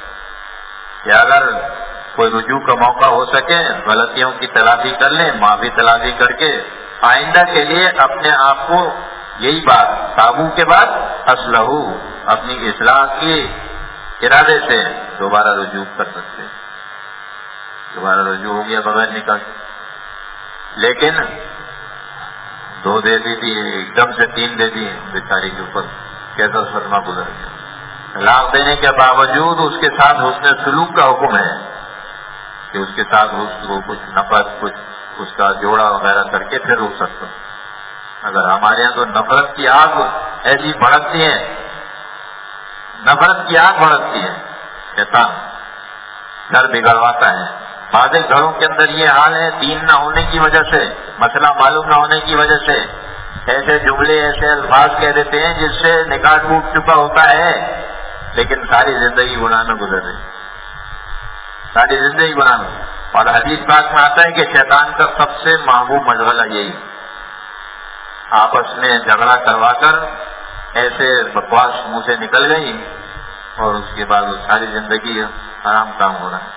کہ اگر کوئی رجوع کا موقع ہو سکے غلطیوں کی تلافی کر لیں، معافی تلافی کر کے آئندہ کے لیے اپنے آپ کو یہی بات تابو کے بعد اصلح اپنی اصلاح کی ارادے سے دوبارہ رجوع کر سکتے ہیں. دوبارہ رجوع ہو گیا بغیر نکاح. لیکن دو دے دی تھی، ایک دم سے تین دے دی، بیچاری کے اوپر کیسا صدمہ گزر گیا. طلاق دینے کے باوجود اس کے ساتھ حسن سلوک کا حکم ہے کہ اس کے ساتھ وہ کچھ نفرت، کچھ اس کا جوڑا وغیرہ کر کے پھر رک سکتا. اگر ہمارے یہاں تو نفرت کی آگ ایسی بھڑکتی ہے، نفرت کی آگ بھڑکتی ہے، شیطان گھر بگڑواتا ہے. بعض گھروں کے اندر یہ حال ہے دین نہ ہونے کی وجہ سے، مسئلہ معلوم نہ ہونے کی وجہ سے ایسے جملے ایسے الفاظ کہہ دیتے ہیں جس سے نکاح ٹوٹ چکا ہوتا ہے، لیکن ساری زندگی گناہ میں گزر رہی، ساری زندگی گناہ میں. اور حدیث پاک میں آتا ہے کہ شیطان کا سب سے محبوب مشغلہ یہی، آپس میں جھگڑا کروا کر ایسے بکواس منہ سے نکل گئی اور اس کے بعد وہ ساری زندگی حرام کام ہو رہا ہے.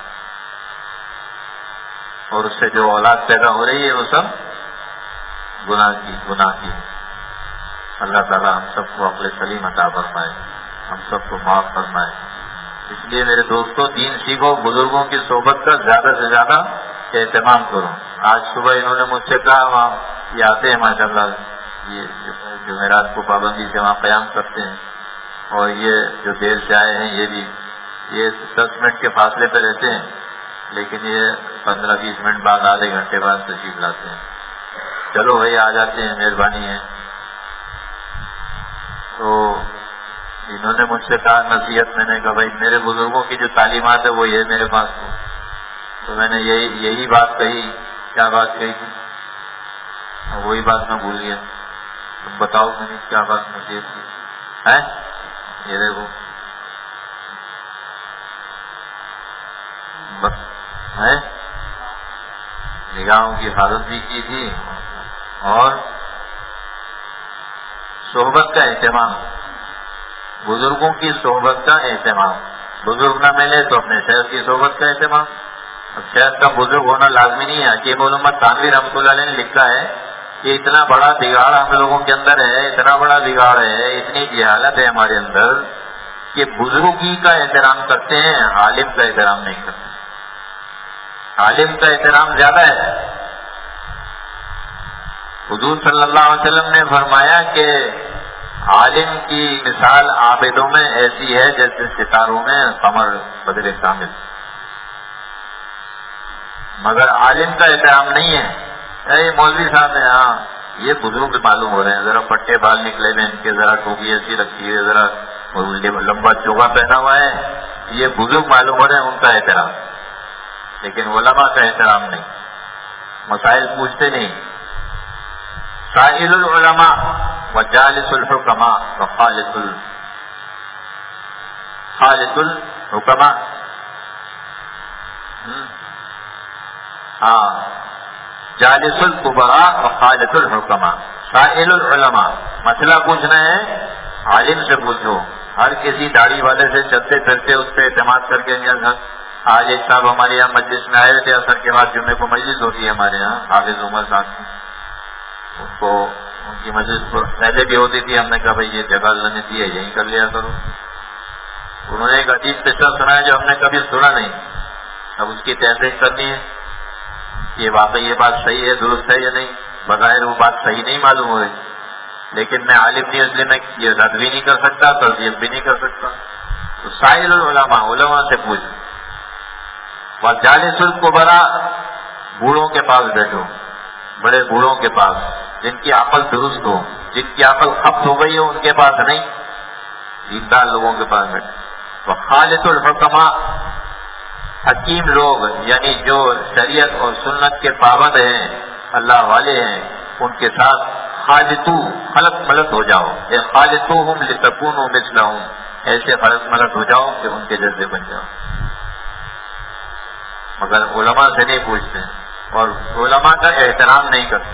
اور اس سے جو اولاد پیدا ہو رہی ہے وہ سب گناہ کی گناہ کی. اللہ تعالیٰ ہم سب کو عقل سلیم عطا فرمائے، ہم سب کو معاف فرمائے. اس لیے میرے دوستوں دین سیکھو، بزرگوں کی صحبت کا زیادہ سے زیادہ اہتمام کرو. آج صبح انہوں نے مجھ سے کہا وہاں یہ آتے ہیں ماشاء اللہ، یہ جمعرات کو پابندی سے وہاں قیام کرتے ہیں، اور یہ جو دیر سے آئے ہیں یہ بھی یہ دس منٹ کے فاصلے پہ رہتے ہیں، لیکن یہ پندرہ بیس منٹ بعد آدھے گھنٹے بعد تشریف لاتے ہیں. چلو بھائی آ جاتے ہیں، مہربانی ہے. تو انہوں نے مجھ سے کہا نصیحت، میں نے کہا بھائی میرے بزرگوں کی جو تعلیمات ہے وہ یہ میرے پاس ہو. تو میں نے یہی یہی بات کہی. کیا بات کہی تھی؟ وہی بات میں بھول گیا. تم بتاؤ میں نے کیا بات نصیحت کی ہے؟ یہ دیکھو ہے نگاہوں کی حفاظت بھی کی تھی اور صحبت کا اہتمام، بزرگوں کی صحبت کا اہتمام. بزرگ نہ ملے تو اپنے شہر کی صحبت کا اہتمام. اب شہر کا بزرگ ہونا لازمی نہیں ہے. حکیم علامہ تھانوی رحمۃ اللہ علیہ نے لکھا ہے کہ اتنا بڑا بگاڑ ہم لوگوں کے اندر ہے، اتنا بڑا بگاڑ ہے، اتنی جہالت ہے ہمارے اندر کہ بزرگی کا احترام کرتے ہیں، عالم کا احترام نہیں کرتے. عالم کا احترام زیادہ ہے. حضور صلی اللہ علیہ وسلم نے فرمایا کہ عالم کی مثال عابدوں میں ایسی ہے جیسے ستاروں میں قمر بدر کامل. مگر عالم کا احترام نہیں ہے. اے مولوی صاحب ہیں، ہاں یہ بزرگ معلوم ہو رہے ہیں، ذرا پٹے بال نکلے ہوئے، ان کے ذرا ٹوپی ایسی رکھی ہے، ذرا لمبا چوگا پہنا ہوا ہے، یہ بزرگ معلوم ہو رہے ہیں، ان کا احترام. لیکن علماء کا احترام نہیں. مسائل پوچھتے نہیں. سائل العلماء وجالس الحکماء وخالط ال خالط الحکماء. ہاں جالس الکبراء وخالط الحکماء. سائل العلماء مسئلہ پوچھنا ہے عالم سے پوچھو. ہر کسی داڑھی والے سے چلتے پھرتے اس پہ اعتماد کر کے آج ایک صاحب ہمارے یہاں مجلس میں آئے تھے. اثر کے بعد جمعے کو مجلس ہوتی ہے ہمارے یہاں حافظ عمر صاحب کی. ان کو ان کی مجلس پہلے بھی ہوتی تھی. ہم نے کہا بھائی یہ جگہ اللہ نے دی ہے یہیں کر لیا کرو. انہوں نے ایک عجیب قصہ سنا ہے جو ہم نے کبھی سنا نہیں. اب اس کی تحقیق کرنی ہے یہ واقعی یہ بات صحیح ہے درست ہے یا نہیں. بظاہر وہ بات صحیح نہیں معلوم ہو رہی لیکن میں عالم نہیں اس لیے میں یہ رد بھی نہیں کر سکتا ترجیح بھی نہیں کر سکتا. تو سائل العلماء علماء سے پوچھ. وجالس الکبراء بوڑھوں کے پاس بیٹھو. بڑے بوڑھوں کے پاس جن کی عقل درست ہو جن کی عقل خبت ہو گئی ہو ان کے پاس نہیں. دیندار لوگوں کے پاس بیٹھو. وخالط الحکماء حکیم لوگ یعنی جو شریعت اور سنت کے پابند ہیں اللہ والے ہیں ان کے ساتھ خالطو خلط ملط ہو جاؤ. اے خالطوہم لتکونوا مثلہم ایسے خلط ملط ہو جاؤ کہ ان کے جیسے بن جاؤ. مگر علماء سے نہیں پوچھتے اور علماء کا احترام نہیں کرتے.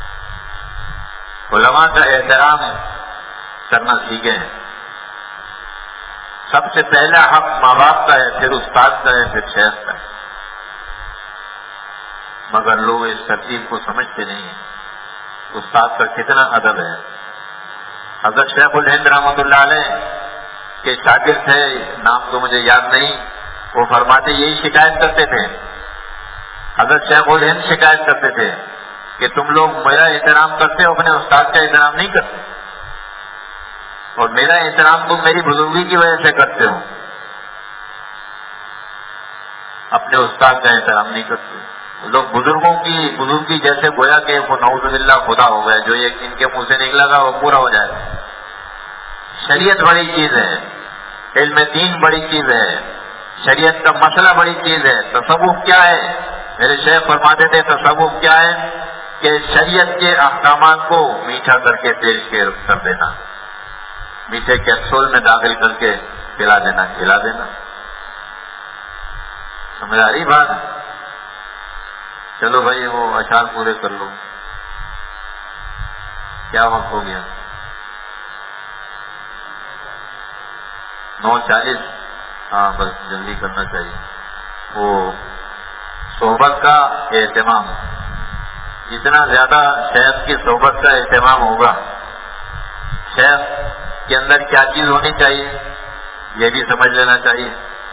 علماء کا احترام کرنا سیکھیں. سب سے پہلا حق ماں باپ کا ہے پھر استاد کا ہے پھر شیخ کا ہے. مگر لوگ اس ترتیب کو سمجھتے نہیں ہیں. استاد کا کتنا ادب ہے. حضرت شیخ الہند رحمۃ اللہ علیہ کے شاگرد تھے نام تو مجھے یاد نہیں. وہ فرماتے یہی شکایت کرتے تھے. حضرت شیخ الہند شکایت کرتے تھے کہ تم لوگ میرا احترام کرتے ہو اپنے استاد کا احترام نہیں کرتے اور میرا احترام تم میری بزرگی کی وجہ سے کرتے ہو اپنے استاد کا احترام نہیں کرتے. لوگ بزرگوں کی بزرگی جیسے گویا کہ وہ نعوذ باللہ خدا ہو گئے جو ایک ان کے منہ سے نکلا گا وہ پورا ہو جائے گا. شریعت بڑی چیز ہے. علم دین بڑی چیز ہے. شریعت کا مسئلہ بڑی چیز ہے. تصوف کیا ہے؟ میرے شیخ فرماتے تھے تصوف کیا ہے کہ شریعت کے احکامات کو میٹھا کر کے پیش کر دینا. میٹھے کیپسول میں داخل کر کے پلا دینا کھلا دینا. سمجھ آ رہی بات؟ چلو بھائی وہ اشعار پورے کر لو. کیا وقت ہو گیا؟ نو چالیس. ہاں بس جلدی کرنا چاہیے. وہ صحبت کا اہتمام جتنا زیادہ شیخ کی صحبت کا اہتمام ہوگا شیخ کے اندر کیا چیز ہونی چاہیے یہ بھی سمجھ لینا چاہیے.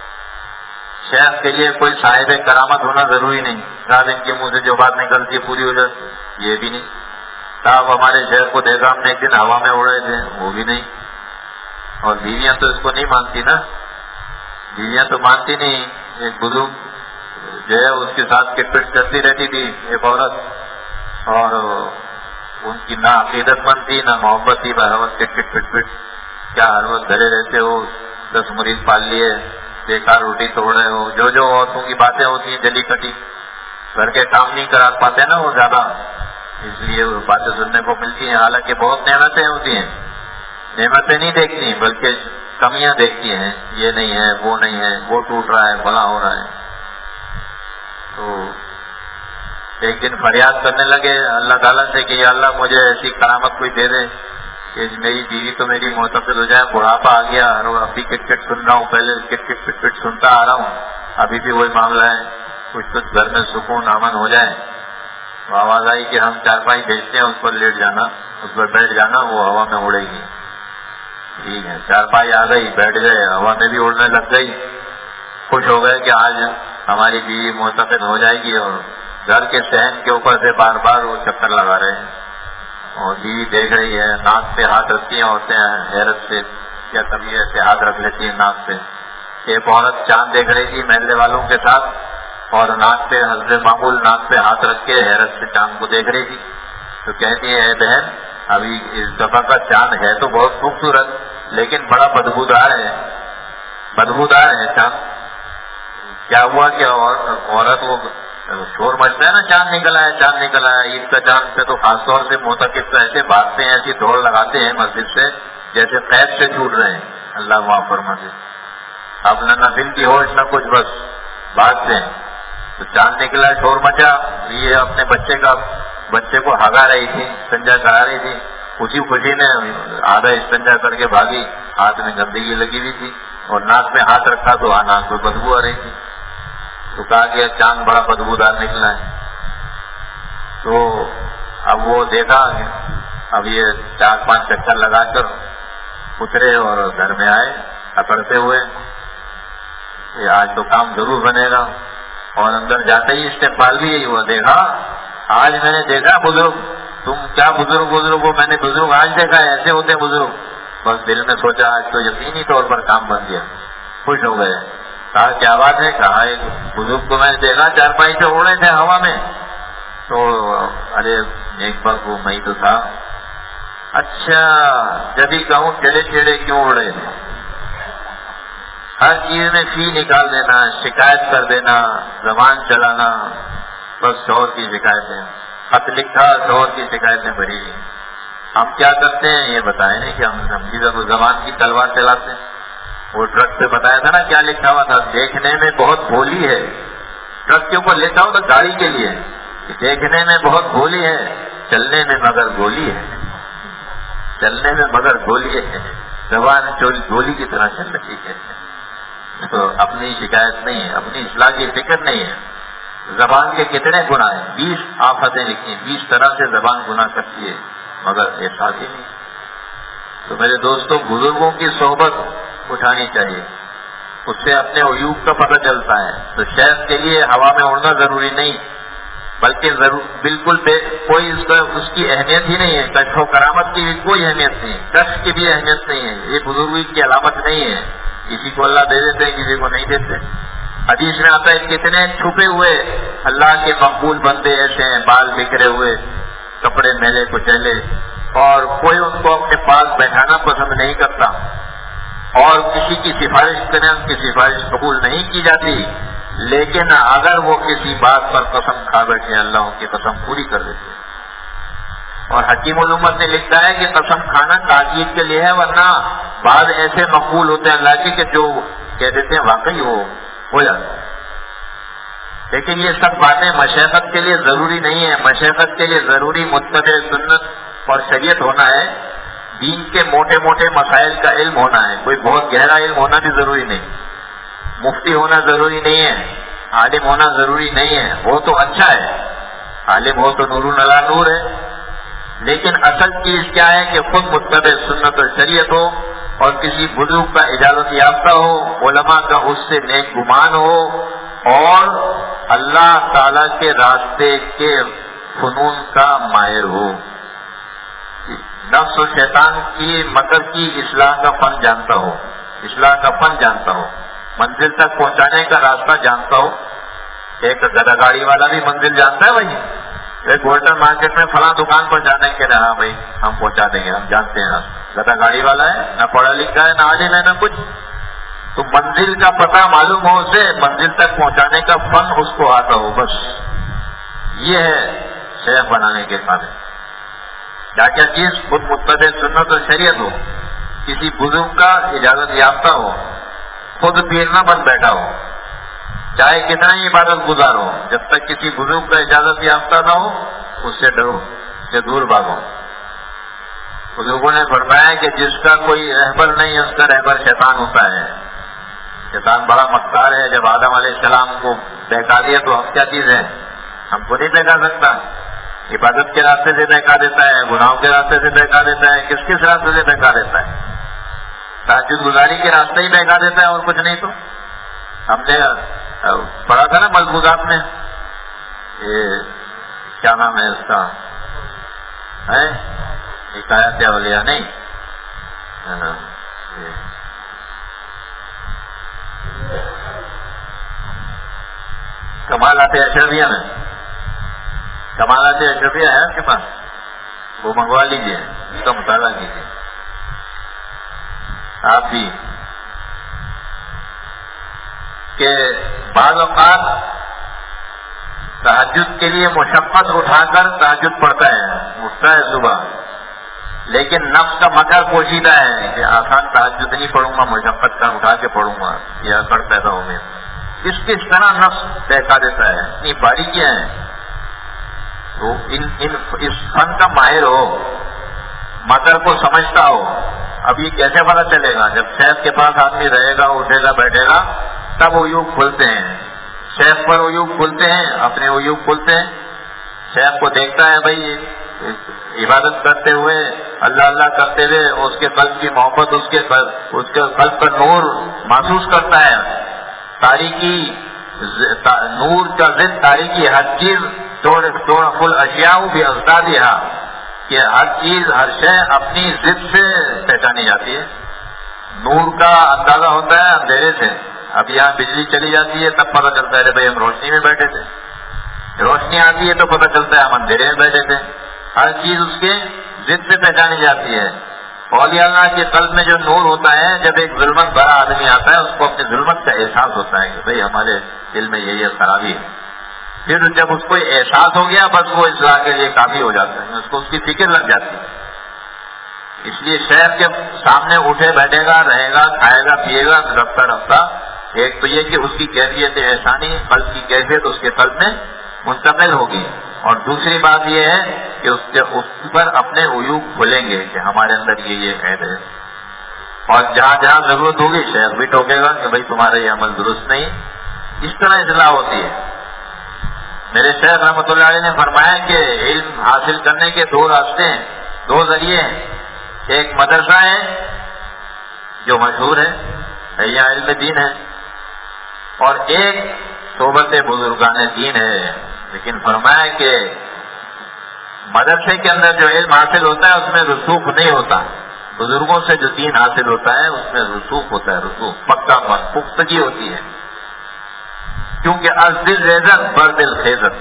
شیخ کے لیے کوئی صاحب کرامت ہونا ضروری نہیں. صاحب ان کے منہ سے جو بات نکلتی ہے پوری ہو جاتی یہ بھی نہیں. صاحب ہمارے شیخ کو دیکھا ہم نے ایک دن ہوا میں اڑے تھے وہ بھی نہیں. اور بیویاں تو اس کو نہیں مانتی نا. بیویاں تو مانتی نہیں. ایک بزرگ جو ہے اس کے ساتھ کٹ پٹ چلتی رہتی تھی ایک عورت اور ان کی نہ عقیدت مند تھی نہ محبت تھی. بہت کٹ کٹ پٹ پٹ کیا ہر وقت گھرے رہتے ہو دس مریض پال لیے بیکار روٹی توڑ رہے ہو. جو جو عورتوں کی باتیں ہوتی ہیں جلی کٹی گھر کے کام نہیں کرا پاتے نا وہ زیادہ اس لیے وہ باتیں سننے کو ملتی ہیں. حالانکہ بہت نعمتیں ہوتی ہیں. نعمتیں نہیں دیکھتی بلکہ کمیاں دیکھتی ہیں. یہ نہیں ہے وہ نہیں ہے وہ ٹوٹ رہا ہے بھلا ہو رہا ہے. تو ایک دن فریاد کرنے لگے اللہ تعالیٰ سے کہ یا اللہ مجھے ایسی کرامت کوئی دے دے کہ میری بیوی تو میری معتقد ہو جائے. بڑھاپا آ گیا اور ابھی کٹ کٹ سن رہا ہوں پہلے کٹ کٹ پٹ پٹ سنتا آ رہا ہوں ابھی بھی وہی معاملہ ہے. کچھ کچھ گھر میں سکون امن ہو جائے. تو آواز آئی کہ ہم چارپائی بھیجتے ہیں اس پر لیٹ جانا اس پر بیٹھ جانا وہ ہوا میں اڑے گی. ٹھیک ہے چارپائی آ گئی بیٹھ گئے ہوا میں بھی اڑنے لگ گئی. خوش ہو گئے کہ آج ہماری بیوی معتقد ہو جائے گی اور گھر کے صحن کے اوپر سے بار بار وہ چکر لگا رہے ہیں اور بیوی دیکھ رہی ہے. ناک پہ ہاتھ رکھتی ہیں عورتیں حیرت سے یا کبھی ایسے ہاتھ رکھ لیتی ہیں ناک پہ. ایک عورت چاند دیکھ رہی تھی محلے والوں کے ساتھ اور ناک پہ حضرت معمول ناک پہ ہاتھ رکھ کے حیرت سے چاند کو دیکھ رہی تھی. تو کہتی ہے اے بہن ابھی اس دفعہ کا چاند ہے تو بہت خوبصورت لیکن بڑا بدبودار ہے بدبودار ہے چاند. کیا ہوا کہ عورت وہ شور مچتا ہے نا چاند نکل آیا چاند نکل آیا، عید کا چاند پہ تو خاص طور سے معتکف تو ایسے بھاگتے ہیں، ایسی دوڑ لگاتے ہیں مسجد سے جیسے قید سے چھوٹ رہے ہیں. اللہ معاف فرما دے. اب نہ دل کی ہوش نہ کچھ، بس بھاگتے ہیں. تو چاند نکلا، شور مچا، یہ اپنے بچے کا بچے کو ہگا رہی تھی، استنجا کرا رہی تھی، خوشی خوشی نے آدھا استنجا کر کے بھاگی، ہاتھ میں گندگی لگی ہوئی تھی اور ناک میں ہاتھ رکھا تو ناک میں بدبو آ رہی تھی. تو کہا کہ چاند بڑا بدبودار نکلا ہے. تو اب وہ دیکھا، اب یہ چار پانچ چکر لگا کر اترے اور گھر میں آئے اکڑتے ہوئے، یہ آج تو کام ضرور بنے گا. اور اندر جاتے ہی استقبال بھی یہی ہوا، دیکھا آج میں نے دیکھا بزرگ، تم کیا بزرگ بزرگ ہو، میں نے بزرگ آج دیکھا ہے، ایسے ہوتے بزرگ. بس دل میں سوچا آج تو یقینی طور پر کام بن گیا، خوش ہو گئے. کہا کیا بات ہے؟ کہا ایک بزرگ کو میں نے دیکھا چارپائی سے اڑے تھے ہوا میں. تو ارے ایک بار وہ میں تو تھا. اچھا جب ہی کہوں ٹیڑے ٹیڑے کیوں اڑے؟ ہر چیز میں فی نکال دینا، شکایت کر دینا، زبان چلانا، بس شوہر کی شکایتیں، خط لکھا شوہر کی شکایتیں بھری. ہم کیا کرتے ہیں یہ بتائیں نہیں کہ ہم سمجھیے زبان کی تلوار چلاتے ہیں. وہ ٹرک پہ بتایا تھا نا کیا لکھا ہوا تھا، دیکھنے میں بہت بھولی ہے. ٹرک کے اوپر لکھا ہو تو گاڑی کے لیے، دیکھنے میں بہت بھولی ہے، چلنے میں مگر گولی ہے. چلنے میں مگر گولی ہے، زبان گولی کی طرح چل رہی ہے. تو اپنی شکایت نہیں ہے، اپنی اصلاح کی فکر نہیں ہے. زبان کے کتنے گناہ ہیں، بیس آفتیں لکھی، بیس طرح سے زبان گناہ کرتی ہے مگر احساس ہی نہیں. تو میرے دوستوں بزرگوں کی صحبت اٹھانی چاہیے، اس سے اپنے عیوب کا پتہ چلتا ہے. تو شیخ کے لیے ہوا میں اڑنا ضروری نہیں، بلکہ ضرور بالکل بے کوئی اس کا اس کی اہمیت ہی نہیں ہے. کشف و کرامت کی بھی کوئی اہمیت نہیں، کشف کی بھی اہمیت نہیں ہے. یہ بزرگی کی علامت نہیں ہے. کسی کو اللہ دے دیتے ہیں، کسی کو نہیں دیتے. حدیث میں آتا ہے کتنے چھپے ہوئے اللہ کے مقبول بندے ایسے ہیں، بال بکھرے ہوئے، کپڑے میلے کچیلے، اور کوئی ان کو اپنے پاس بیٹھانا پسند نہیں کرتا، اور کسی کی سفارش کریں ان کی سفارش قبول نہیں کی جاتی. لیکن اگر وہ کسی بات پر قسم کھا بیٹھے اللہ ان کی قسم پوری کر دیتے. اور حکیم الامت نے لکھا ہے کہ قسم کھانا تاکید کے لیے ہے، ورنہ بعض ایسے مقبول ہوتے ہیں اللہ کے کہ جو کہہ دیتے ہیں واقعی ہو ہو جاتا ہے. لیکن یہ سب باتیں مشیخت کے لیے ضروری نہیں ہے. مشیخت کے لیے ضروری متبع سنت اور شریعت ہونا ہے. دین کے موٹے موٹے مسائل کا علم ہونا ہے، کوئی بہت گہرا علم ہونا بھی ضروری نہیں. مفتی ہونا ضروری نہیں ہے، عالم ہونا ضروری نہیں ہے. وہ تو اچھا ہے، عالم ہو تو نور علی نور ہے. لیکن اصل چیز کیا ہے کہ خود متبع سنت اور شریعت ہو، اور کسی بزرگ کا اجازت یافتہ ہو، علماء کا اس سے نیک گمان ہو، اور اللہ تعالی کے راستے کے فنون کا ماہر ہو. نفس و شیطان کی مکر کی اصلاح کا فن جانتا ہو، اصلاح کا فن جانتا ہو، منزل تک پہنچانے کا راستہ جانتا ہو. ایک گدا گاڑی والا بھی منزل جانتا ہے بھائی. ایک گولڈن مارکیٹ میں فلاں دکان پر جانے کے لیے ہاں بھائی ہم پہنچا دیں گے، ہم جانتے ہیں. گدا گاڑی والا ہے، نہ پڑھا لکھا ہے، نہ عالم ہے، نہ کچھ. تو منزل کا پتہ معلوم ہو اسے، منزل تک پہنچانے کا فن اس کو آتا ہو. بس یہ ہے شیخ بنانے کے قابل. کیا کیا چیز خود متبع سنت اور شریعت ہو، کسی بزرگ کا اجازت یافتہ ہو، خود پیر نہ بن بیٹھا ہو، چاہے کتنا ہی عبادت گزار ہو، جب تک کسی بزرگ کا اجازت یافتہ نہ ہو اس سے ڈرو، اس سے دور بھاگو. بزرگوں نے فرمایا کہ جس کا کوئی رہبر نہیں اس کا رہبر شیطان ہوتا ہے. شیطان بڑا مختار ہے. جب آدم علیہ السلام کو بہکا دیا تو ہم کیا چیز ہے، ہم کو نہیں بہکا سکتا. عبادت کے راستے سے بہکا دیتا ہے، گناہوں کے راستے سے بہکا دیتا ہے، کس کس راستے سے بہکا دیتا ہے؟ تہجد گزاری کے راستے ہی بہکا دیتا ہے اور کچھ نہیں. تو ہم نے پڑھا تھا نا ملفوظات میں، یہ کیا نام ہے اس کا، حکایت اولیاء نہیں، کمالات اشرفیہ میں، کمالات اشرفیہ ہے آپ کے پاس، وہ منگوا لیجیے، اس کا مطالعہ کیجیے آپ بھی. کہ بعض اوقات تہجد کے لیے مشقت اٹھا کر تہجد پڑھتا ہے، اٹھتا ہے صبح، لیکن نفس کا مکر پوشیدہ ہے کہ آسان تہجد نہیں پڑھوں گا، مشقت کا اٹھا کے پڑھوں گا، یہ اکڑ پیدا ہو گیا. اس کس طرح نفس بہکا دیتا ہے، اتنی باریکیاں ہیں. تو ان, ان اس فن کا ماہر ہو، مکر کو سمجھتا ہو. اب یہ کیسے پتا چلے گا؟ جب شیخ کے پاس آدمی رہے گا، اٹھے گا، بیٹھے گا، تب عیوب کھلتے ہیں. شیخ پر عیوب کھلتے ہیں، اپنے عیوب کھلتے ہیں. شیخ کو دیکھتا ہے بھائی عبادت کرتے ہوئے، اللہ اللہ کرتے ہوئے، اس کے قلب کی محبت، اس کے اس کے قلب کا نور محسوس کرتا ہے. تاریکی نور کا ضد تاریکی، ہر چیز توڑ توڑ کل اشیاء بھی ازدادیہ، کہ ہر چیز ہر شے اپنی ضد سے پہچانی جاتی ہے. نور کا اندازہ ہوتا ہے اندھیرے سے. اب یہاں بجلی چلی جاتی ہے تب پتہ چلتا ہے بھائی ہم روشنی میں بیٹھے تھے، روشنی آتی ہے تو پتہ چلتا ہے ہم اندھیرے میں بیٹھے تھے. ہر چیز اس کے ضد سے پہچانی جاتی ہے. اولیاء اللہ کے قلب میں جو نور ہوتا ہے، جب ایک ظلمت بڑا آدمی آتا ہے اس کو اپنی ظلمت کا احساس ہوتا ہے کہ بھائی ہمارے دل میں یہ یہ خرابی ہے. پھر جب اس کو احساس ہو گیا بس وہ اصلاح کے لیے کافی ہو جاتا ہے، اس کو اس کی فکر لگ جاتی ہے. اس لیے شہر کے سامنے اٹھے بیٹھے گا، رہے گا، کھائے گا، پیے گا، رفتہ رفتہ. ایک تو یہ کہ اس کی کیفیت احسانی، قلب کی کیفیت اس کے قلب میں منتقل ہوگی. اور دوسری بات یہ ہے کہ اس کے اس پر اپنے عیوب کھلیں گے کہ ہمارے اندر یہ یہ عیب ہے. اور جہاں جہاں ضرورت ہوگی شیخ بھی ٹوکے گا کہ بھائی تمہارا یہ عمل درست نہیں. اس طرح اصلاح ہوتی ہے. میرے شیخ رحمۃ اللہ علیہ نے فرمایا کہ علم حاصل کرنے کے دو راستے ہیں، دو ذریعے ہیں. ایک مدرسہ ہے جو مشہور ہے، یا علم دین ہے، اور ایک صحبت بزرگان دین ہے. لیکن فرمایا کہ مدرسے کے اندر جو علم حاصل ہوتا ہے اس میں رسوخ نہیں ہوتا. بزرگوں سے جو دین حاصل ہوتا ہے اس میں رسوخ ہوتا ہے، رسوخ پکا پر پختگی ہوتی ہے. کیونکہ از دل ریزت بر دل خیزت،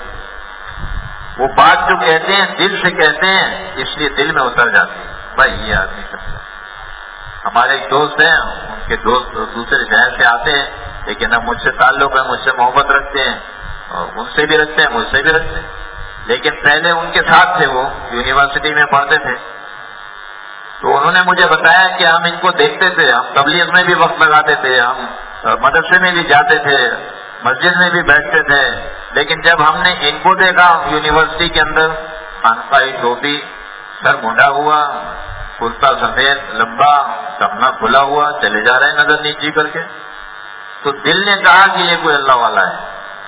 وہ بات جو کہتے ہیں دل سے کہتے ہیں اس لیے دل میں اتر جاتی ہے. بھائی یہ آدمی کرتا. ہمارے ایک دوست ہیں، ان کے دوست دوسرے شہر سے آتے ہیں لیکن اب مجھ سے تعلق ہے، مجھ سے محبت رکھتے ہیں، اور ان سے بھی رکھتے ہیں، مجھ سے بھی رکھتے ہیں. لیکن پہلے ان کے ساتھ تھے، وہ یونیورسٹی میں پڑھتے تھے. تو انہوں نے مجھے بتایا کہ ہم ان کو دیکھتے تھے، ہم تبلیغ میں بھی وقت لگاتے تھے، ہم مدرسے میں بھی جاتے تھے، مسجد میں بھی بیٹھتے تھے. لیکن جب ہم نے ان کو دیکھا یونیورسٹی کے اندر، خانقاہی ٹوپی، سر مونڈا ہوا، کرتا سفید لمبا، سپنا کھلا ہوا، چلے جا رہے ہیں نظر نیچی کر کے، تو دل نے کہا کہ یہ کوئی اللہ والا ہے.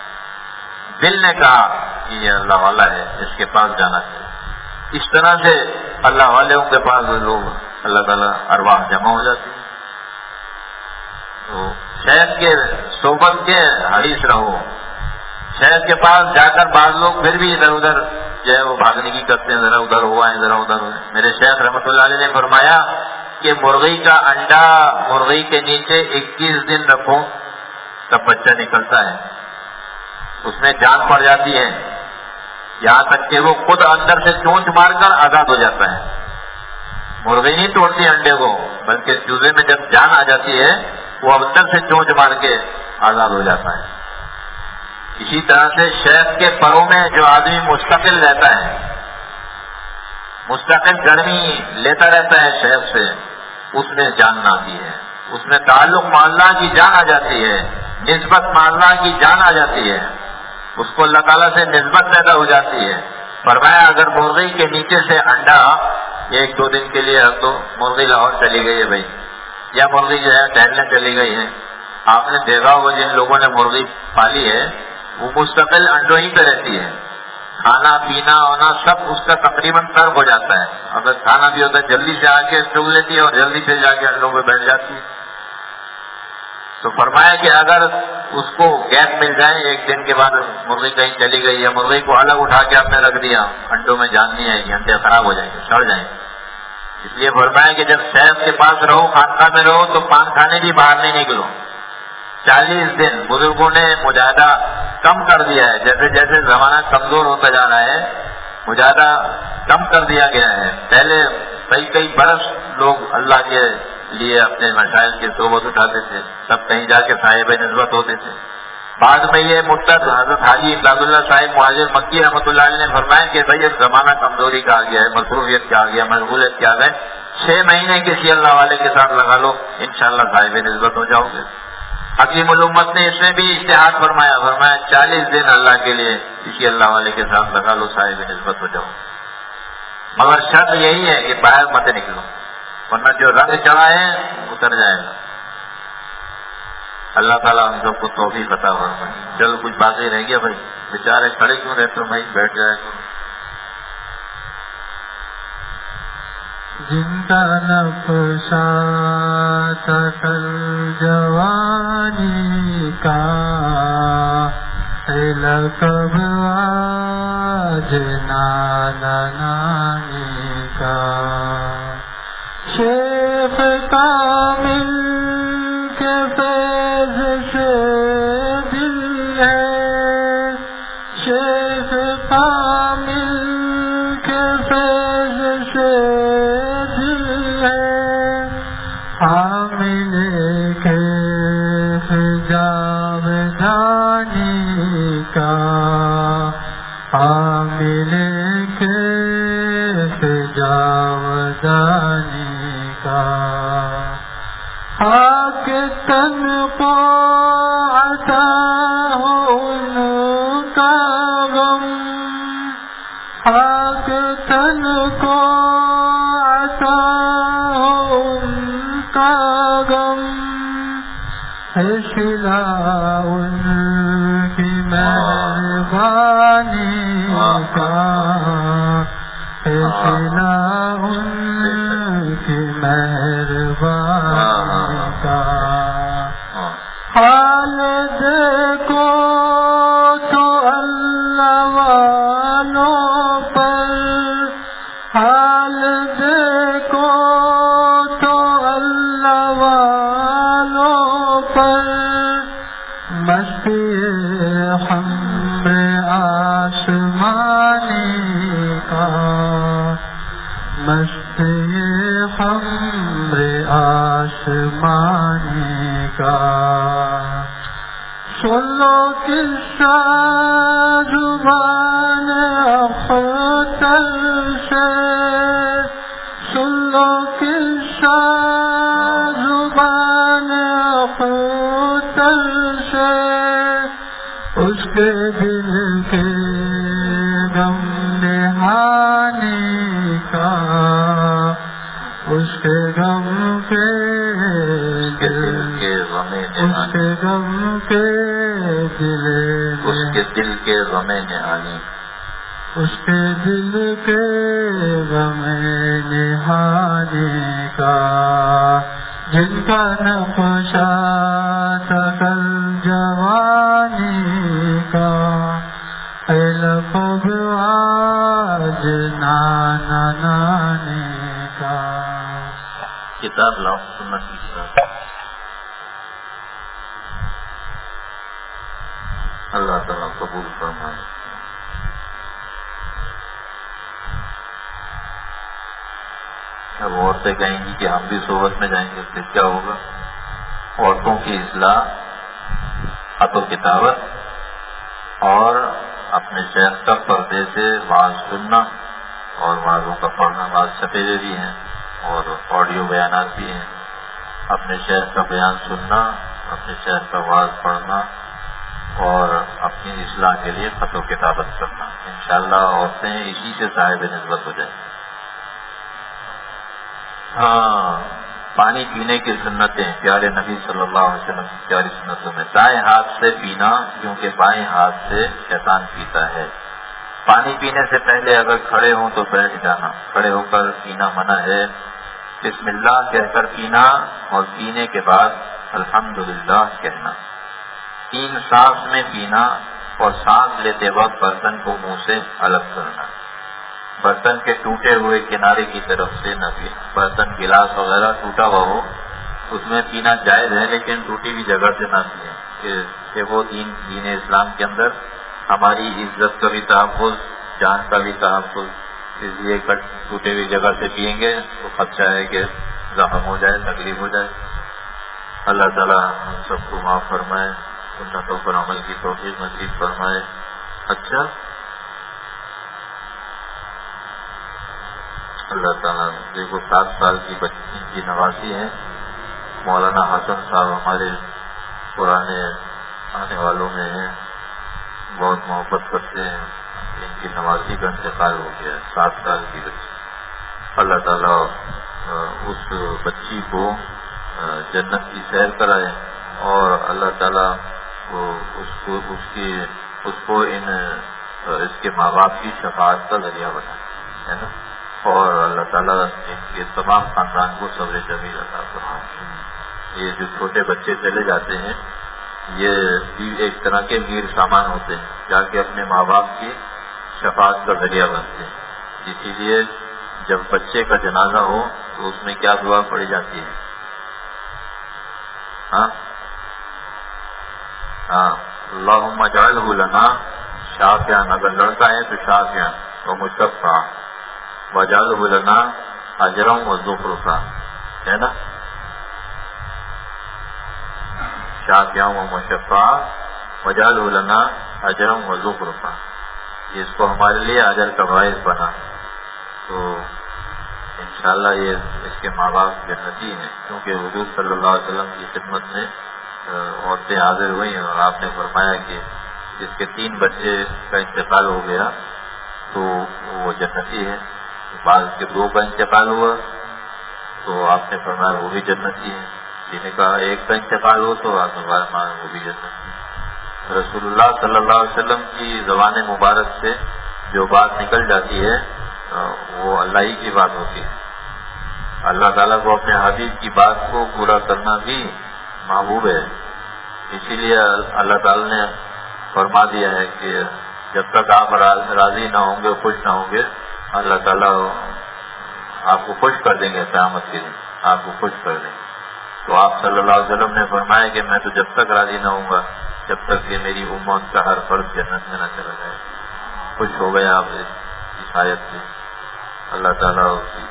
دل نے کہا کہ یہ اللہ والا ہے، اس کے پاس جانا چاہیے. اس طرح سے اللہ والوں کے پاس لوگ اللہ تعالیٰ ارواح جمع ہو جاتی ہیں. تو شیخ کے صحبت کے حریص رہو. شیخ کے پاس جا کر بعض لوگ پھر بھی ادھر ادھر جو ہے وہ بھاگنے کی کرتے ہیں، ذرا ادھر ہوا ہے ذرا ادھر ہوئے. میرے شیخ رحمۃ اللہ علیہ نے فرمایا کہ مرغی کا انڈا مرغی کے نیچے اکیس دن رکھو تب بچہ نکلتا ہے، اس میں جان پڑ جاتی ہے، یہاں تک کہ وہ خود اندر سے چونچ مار کر آزاد ہو جاتا ہے. مرغی نہیں توڑتی انڈے کو، بلکہ چوزے میں جب جان آ جاتی ہے وہ اندر سے چونچ مار کے آزاد ہو جاتا ہے. اسی طرح سے شیخ کے پروں میں جو آدمی مستقل رہتا ہے، مستقل گرمی لیتا رہتا ہے شیخ سے، اس میں جان آتی ہے، اس میں تعلق مع اللہ کی جان آ جاتی ہے، نسبت مع اللہ کی جان آ جاتی ہے، اس کو اللہ تعالیٰ سے نسبت پیدا ہو جاتی ہے. فرمایا اگر مرغی کے نیچے سے انڈا ایک دو دن کے لیے رکھ دو، مرغی لاہور چلی گئی ہے بھائی، یا مرغی جو ہے ٹہلنے چلی گئی ہے. آپ نے دیکھا ہوگا جن لوگوں نے مرغی پالی ہے وہ مستقل انڈوں ہی پہ رہتی ہے، کھانا پینا ہونا سب اس کا تقریباً ترک ہو جاتا ہے. اگر کھانا بھی ہوتا ہے جلدی سے آ کے چگ لیتی ہے اور جلدی سے جا کے انڈوں پہ بیٹھ جاتی ہے. تو فرمایا کہ اگر اس کو گیپ مل جائے، ایک دن کے بعد مرغی کہیں چلی گئی یا مرغی کو الگ اٹھا کے آپ نے رکھ دیا، انڈوں میں جان نہیں آئے گی، انڈے خراب ہو جائیں گے، سڑ جائیں گے. اس لیے فرمایا کہ جب شیخ کے پاس رہو، خانقاہ میں رہو، تو پان کھانے بھی باہر نہیں نکلو. چالیس دن بزرگوں نے مجاہدہ کم کر دیا ہے، جیسے جیسے زمانہ کمزور ہوتا جا رہا ہے مجاہدہ کم کر دیا گیا ہے. پہلے کئی کئی برس لوگ اللہ کے لیے اپنے مشائخ کی صحبت اٹھاتے تھے، سب کہیں جا کے صاحب نسبت ہوتے تھے. بعد میں یہ مدت حضرت حاجی امداد اللہ صاحب مہاجر مکی رحمۃ اللہ علیہ نے فرمایا کہ بھائی اب زمانہ کمزوری کا آ گیا ہے، مصروفیت کا آ گیا، مشغولیت کیا ہے، چھ مہینے کسی اللہ والے کے ساتھ لگا لو، انشاءاللہ صاحب نسبت ہو جاؤ گے۔ حکیم الامت نے اس میں بھی اجتہاد فرمایا فرمایا چالیس دن اللہ کے لیے کسی اللہ والے کے ساتھ لگا لو، صاحب نسبت ہو جاؤ، مگر شرط یہی ہے کہ باہر مت نکلو، ورنہ جو رنگ چڑھا ہے اتر جائے گا۔ اللہ تعالیٰ ہم سب کو توفیق عطا فرمائے۔ چل کچھ باتیں رہ گیا بھائی، بیچارے کھڑے کیوں رہتے ہو بھائی، بیٹھ جائے کرو۔ جن کا نقشہ تکل جوانی کا لقب آج نانا نانی کا، شیخ کامل کے فیض سے دل ہے، شیخ کامل کے فیض سے دل ہے، حامل کے جاودانی کا، حامل کے جاودانی کا، خاک تن کو عطا ہو ان کا غم، خاک تن کو عطا ہو ان کا غم، ہے صلہ ان کی مہربانی کا، ہے صلہ ان کی مہربانی کا، حال دیکھو تو اللہ والوں پر، حال دیکھو تو اللہ والوں پر، مستی ہم آسمانی کا، مستی ہم آسمانی کا، سنو قصہ زبان اختر سے، سنو قصہ زبان اختر سے، اس کے دل کے غم نہانی کا، اس کے غم کے دل کے غم اس کے غم کے دل اس کے دل کے غم نہانی، اس کے دل کے غم نہانی کا، جن کا نقشہ تکل جوانی کا، اے لقب آج نانا نانی کا۔ کتاب لاؤ سنت کی کتاب۔ اللہ تعالیٰ قبول فرمائے۔ اب عورتیں کہیں گی کہ ہم بھی صحبت میں جائیں گے، پھر کیا ہوگا؟ عورتوں کی اصلاح، خط و کتابت اور اپنے شیخ کا پردے سے واعظ سننا اور واعظوں کا پڑھنا، واعظ چھپے ہوئے بھی ہیں اور آڈیو بیانات بھی ہیں، اپنے شیخ کا بیان سننا، اپنے شیخ کا واعظ پڑھنا اور اپنی اصلاح کے لیے خط و کتابت کرنا، انشاءاللہ عورتیں اسی سے صاحب نسبت ہو جائیں۔ ہاں، پانی پینے کی سنتیں پیارے نبی صلی اللہ علیہ وسلم کی پیاری سنتوں میں، دائیں ہاتھ سے پینا کیونکہ بائیں ہاتھ سے شیطان پیتا ہے۔ پانی پینے سے پہلے اگر کھڑے ہوں تو بیٹھ جانا، کھڑے ہو کر پینا منع ہے۔ بسم اللہ کہہ کر پینا اور پینے کے بعد الحمدللہ کہنا۔ تین سانس میں پینا اور سانس لیتے وقت برتن کو منہ سے الگ کرنا، برتن کے ٹوٹے ہوئے کنارے کی طرف سے نہ پینا۔ برتن گلاس وغیرہ ٹوٹا ہوا ہو اس میں پینا جائز ہے، لیکن ٹوٹی ہوئی جگہ سے نہ پئیں، کہ وہ دین دین اسلام کے اندر ہماری عزت کا بھی تحفظ، جان کا بھی تحفظ، اس لیے ٹوٹے ہوئی جگہ سے پئیں گے تو خدشہ ہے کہ زخم ہو جائے، تکلیف ہو جائے۔ اللہ تعالیٰ ہم سب کو معاف فرمائے۔ سنتوں پر عمل کی توفیق نصیب فرمائے. اچھا اللہ تعالیٰ دیکھو سات سال کی بچی کی نوازی ہے مولانا حسن صاحب ہمارے پرانے آنے والوں میں ہیں, بہت محبت کرتے ہیں. ان کی نوازی کا انتقال ہو گیا, سات سال کی بچی. اللہ تعالیٰ اس بچی کو جنت کی سیر کرائے اور اللہ تعالیٰ اس کو اس کی اس کو ان اس کے ماں باپ کی شفاعت کا ذریعہ بنائے ہے نا, اور اللہ تعالیٰ ان کے تمام خاندان کو صبر جمیل عطا فرمائے. یہ جو چھوٹے بچے چلے جاتے ہیں یہ ایک طرح کے میر سامان ہوتے ہیں, جا کے اپنے ماں باپ کی شفاعت کا ذریعہ بنتے ہیں. اسی لیے جب بچے کا جنازہ ہو تو اس میں کیا دعا پڑھی جاتی ہے؟ ہاں ہاں اللہم اجعلہ لنا شافعا, اگر لڑکا ہے تو شافعا و مشفعا, واجعلہ لنا اجرا و زخرفا, ہے نا, شافعا و مشفعا واجعلہ لنا اجرا و زخرفا. اس کو ہمارے لیے اجر کا باعث بنا. تو انشاءاللہ یہ اس کے ماں باپ جنتی ہیں, کیونکہ حضور صلی اللہ علیہ وسلم کی خدمت میں عورتیں حاضر ہوئی ہیں اور آپ نے فرمایا کہ جس کے تین بچے کا انتقال ہو گیا تو وہ جنتی ہے, بعض کے دو کا انتقال ہوا تو آپ نے فرمایا وہ بھی جنتی ہے, جنہیں کہا ایک کا انتقال ہو تو آپ نے فرمایا وہ بھی جنتی ہے. رسول اللہ صلی اللہ علیہ وسلم کی زبان مبارک سے جو بات نکل جاتی ہے وہ اللہ ہی کی بات ہوتی ہے. اللہ تعالیٰ کو اپنے حبیب کی بات کو پورا کرنا بھی محبوب ہے. اسی لیے اللہ تعالیٰ نے فرما دیا ہے کہ جب تک آپ راضی نہ ہوں گے, خوش نہ ہوں گے, اللہ تعالیٰ آپ کو خوش کر دیں گے. قیامت کے دن آپ کو خوش کر دیں گے. تو آپ صلی اللہ علیہ وسلم نے فرمایا کہ میں تو جب تک راضی نہ ہوں گا جب تک کہ میری امت کا ہر فرد جنت میں نہ چلا جائے. خوش ہو گئے آپ اس آیت سے. اللہ تعالیٰ اس کی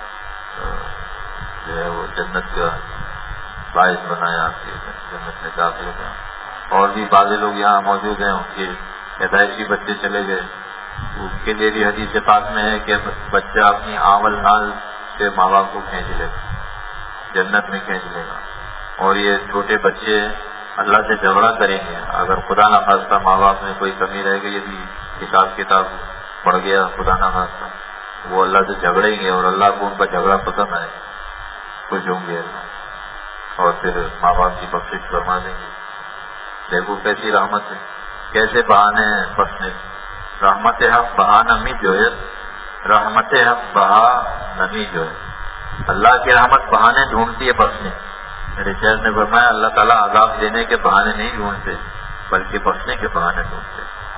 جو ہے وہ جنت کا باعث بنایا, آپ کے جنت میں داخل ہو گیا. اور بھی بعض لوگ یہاں موجود ہیں ان کے پیدائشی بچے چلے گئے, اس کے لیے بھی حدیث پاک میں ہے کہ بچہ اپنی آمل نال سے ماں باپ کو کھینچ لے گا, جنت میں کھینچ لے گا. اور یہ چھوٹے بچے اللہ سے جھگڑا کریں گے اگر خدا نہ خواستہ ماں باپ میں کوئی کمی رہ گئی, یہ بھی حساب کتاب پڑ گیا خدا نہ خواستہ, وہ اللہ سے جھگڑیں گے اور اللہ کو ان کا جھگڑا پسند آئے, خوش ہوں گے اور پھر ماں باپ کی بخشش فرما دیں گے. دیکھو کیسی رحمت ہے, کیسے بہانے ہیں بخشنے. رحمت حق بہا نمی جو ہے, رحمت حق بہا نمی جو ہے, اللہ کی رحمت بہانے ڈھونڈتی ہے بخشنے. میرے شہر نے فرمایا اللہ تعالیٰ عذاب دینے کے بہانے نہیں ڈھونڈتے بلکہ بخشنے کے بہانے ڈھونڈتے.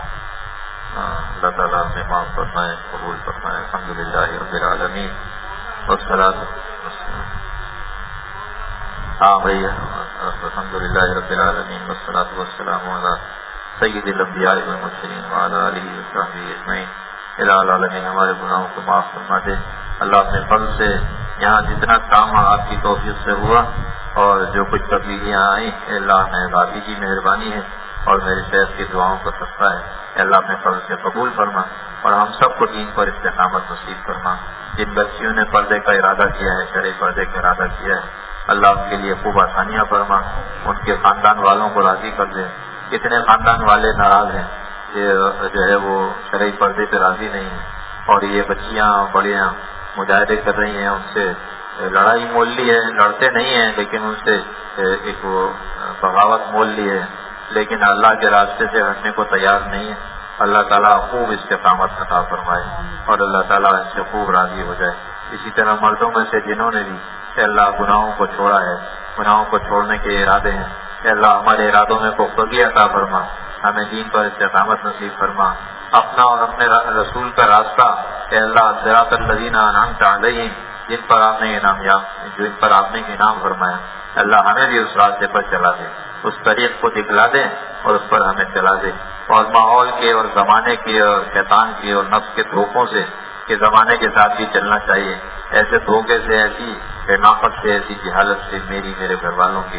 اللہ تعالیٰ ہمیں معاف فرمائے, قبول فرمائے. الحمدللہ رب العالمین والصلاۃ ہاں بھائی الحمدللہ رب العالمین والصلاۃ والسلام علی سید الانبیاء والمرسلین وعلی آلہ وصحبہ اجمعین. الہ العالمین ہمارے گناہوں کو معاف فرما دے. اللہ اپنے فضل سے یہاں جتنا کام آپ کی توفیق سے ہوا اور جو کچھ تبدیلیاں آئیں, اللہ میں ذاتی کی مہربانی ہے اور میرے شیخ کی دعاؤں کا صدقہ ہے. اللہ اپنے فضل سے قبول فرما اور ہم سب کو دین پر استقامت نصیب فرما. جن بچیوں نے پردے کا ارادہ کیا ہے, شرعی پردے کا ارادہ کیا ہے, اللہ ان کے لیے خوب آسانیاں فرما, ان کے خاندان والوں کو راضی کر دے. کتنے خاندان والے ناراض ہیں کہ جو ہے وہ شرعی پردے پہ راضی نہیں ہیں اور یہ بچیاں بڑیاں مجاہدے کر رہی ہیں, ان سے لڑائی مول لی ہے, لڑتے نہیں ہیں لیکن ان سے ایک وہ بغاوت مول لی ہے, لیکن اللہ کے راستے سے ہٹنے کو تیار نہیں ہے. اللہ تعالیٰ خوب استقامت عطا فرمائے اور اللہ تعالیٰ ان سے خوب راضی ہو جائے. اسی طرح مردوں میں سے جنہوں نے بھی کہ اللہ گناہوں کو چھوڑا ہے, گناہوں کو چھوڑنے کے ارادے ہیں, کہ اللہ ہمارے ارادوں میں پختگی عطا فرما, ہمیں دین پر استقامت نصیب فرما. اپنا اور اپنے رسول کا راستہ کہ اللہ صراط الذین انعمت علیہم, جن پر آپ نے انعام جن پر آپ نے انعام فرمایا, اللہ ہمیں بھی اس راستے پر چلا دے, اس طریق کو دکھلا دے اور اس پر ہمیں چلا دے. اور ماحول کے اور زمانے کے اور شیطان کے اور نفس کے دھوکوں سے کہ زمانے کے ساتھ بھی چلنا چاہیے, ایسے دھوکے سے, ایسی ناقت سے, ایسی جہالت سے میری میرے گھر والوں کی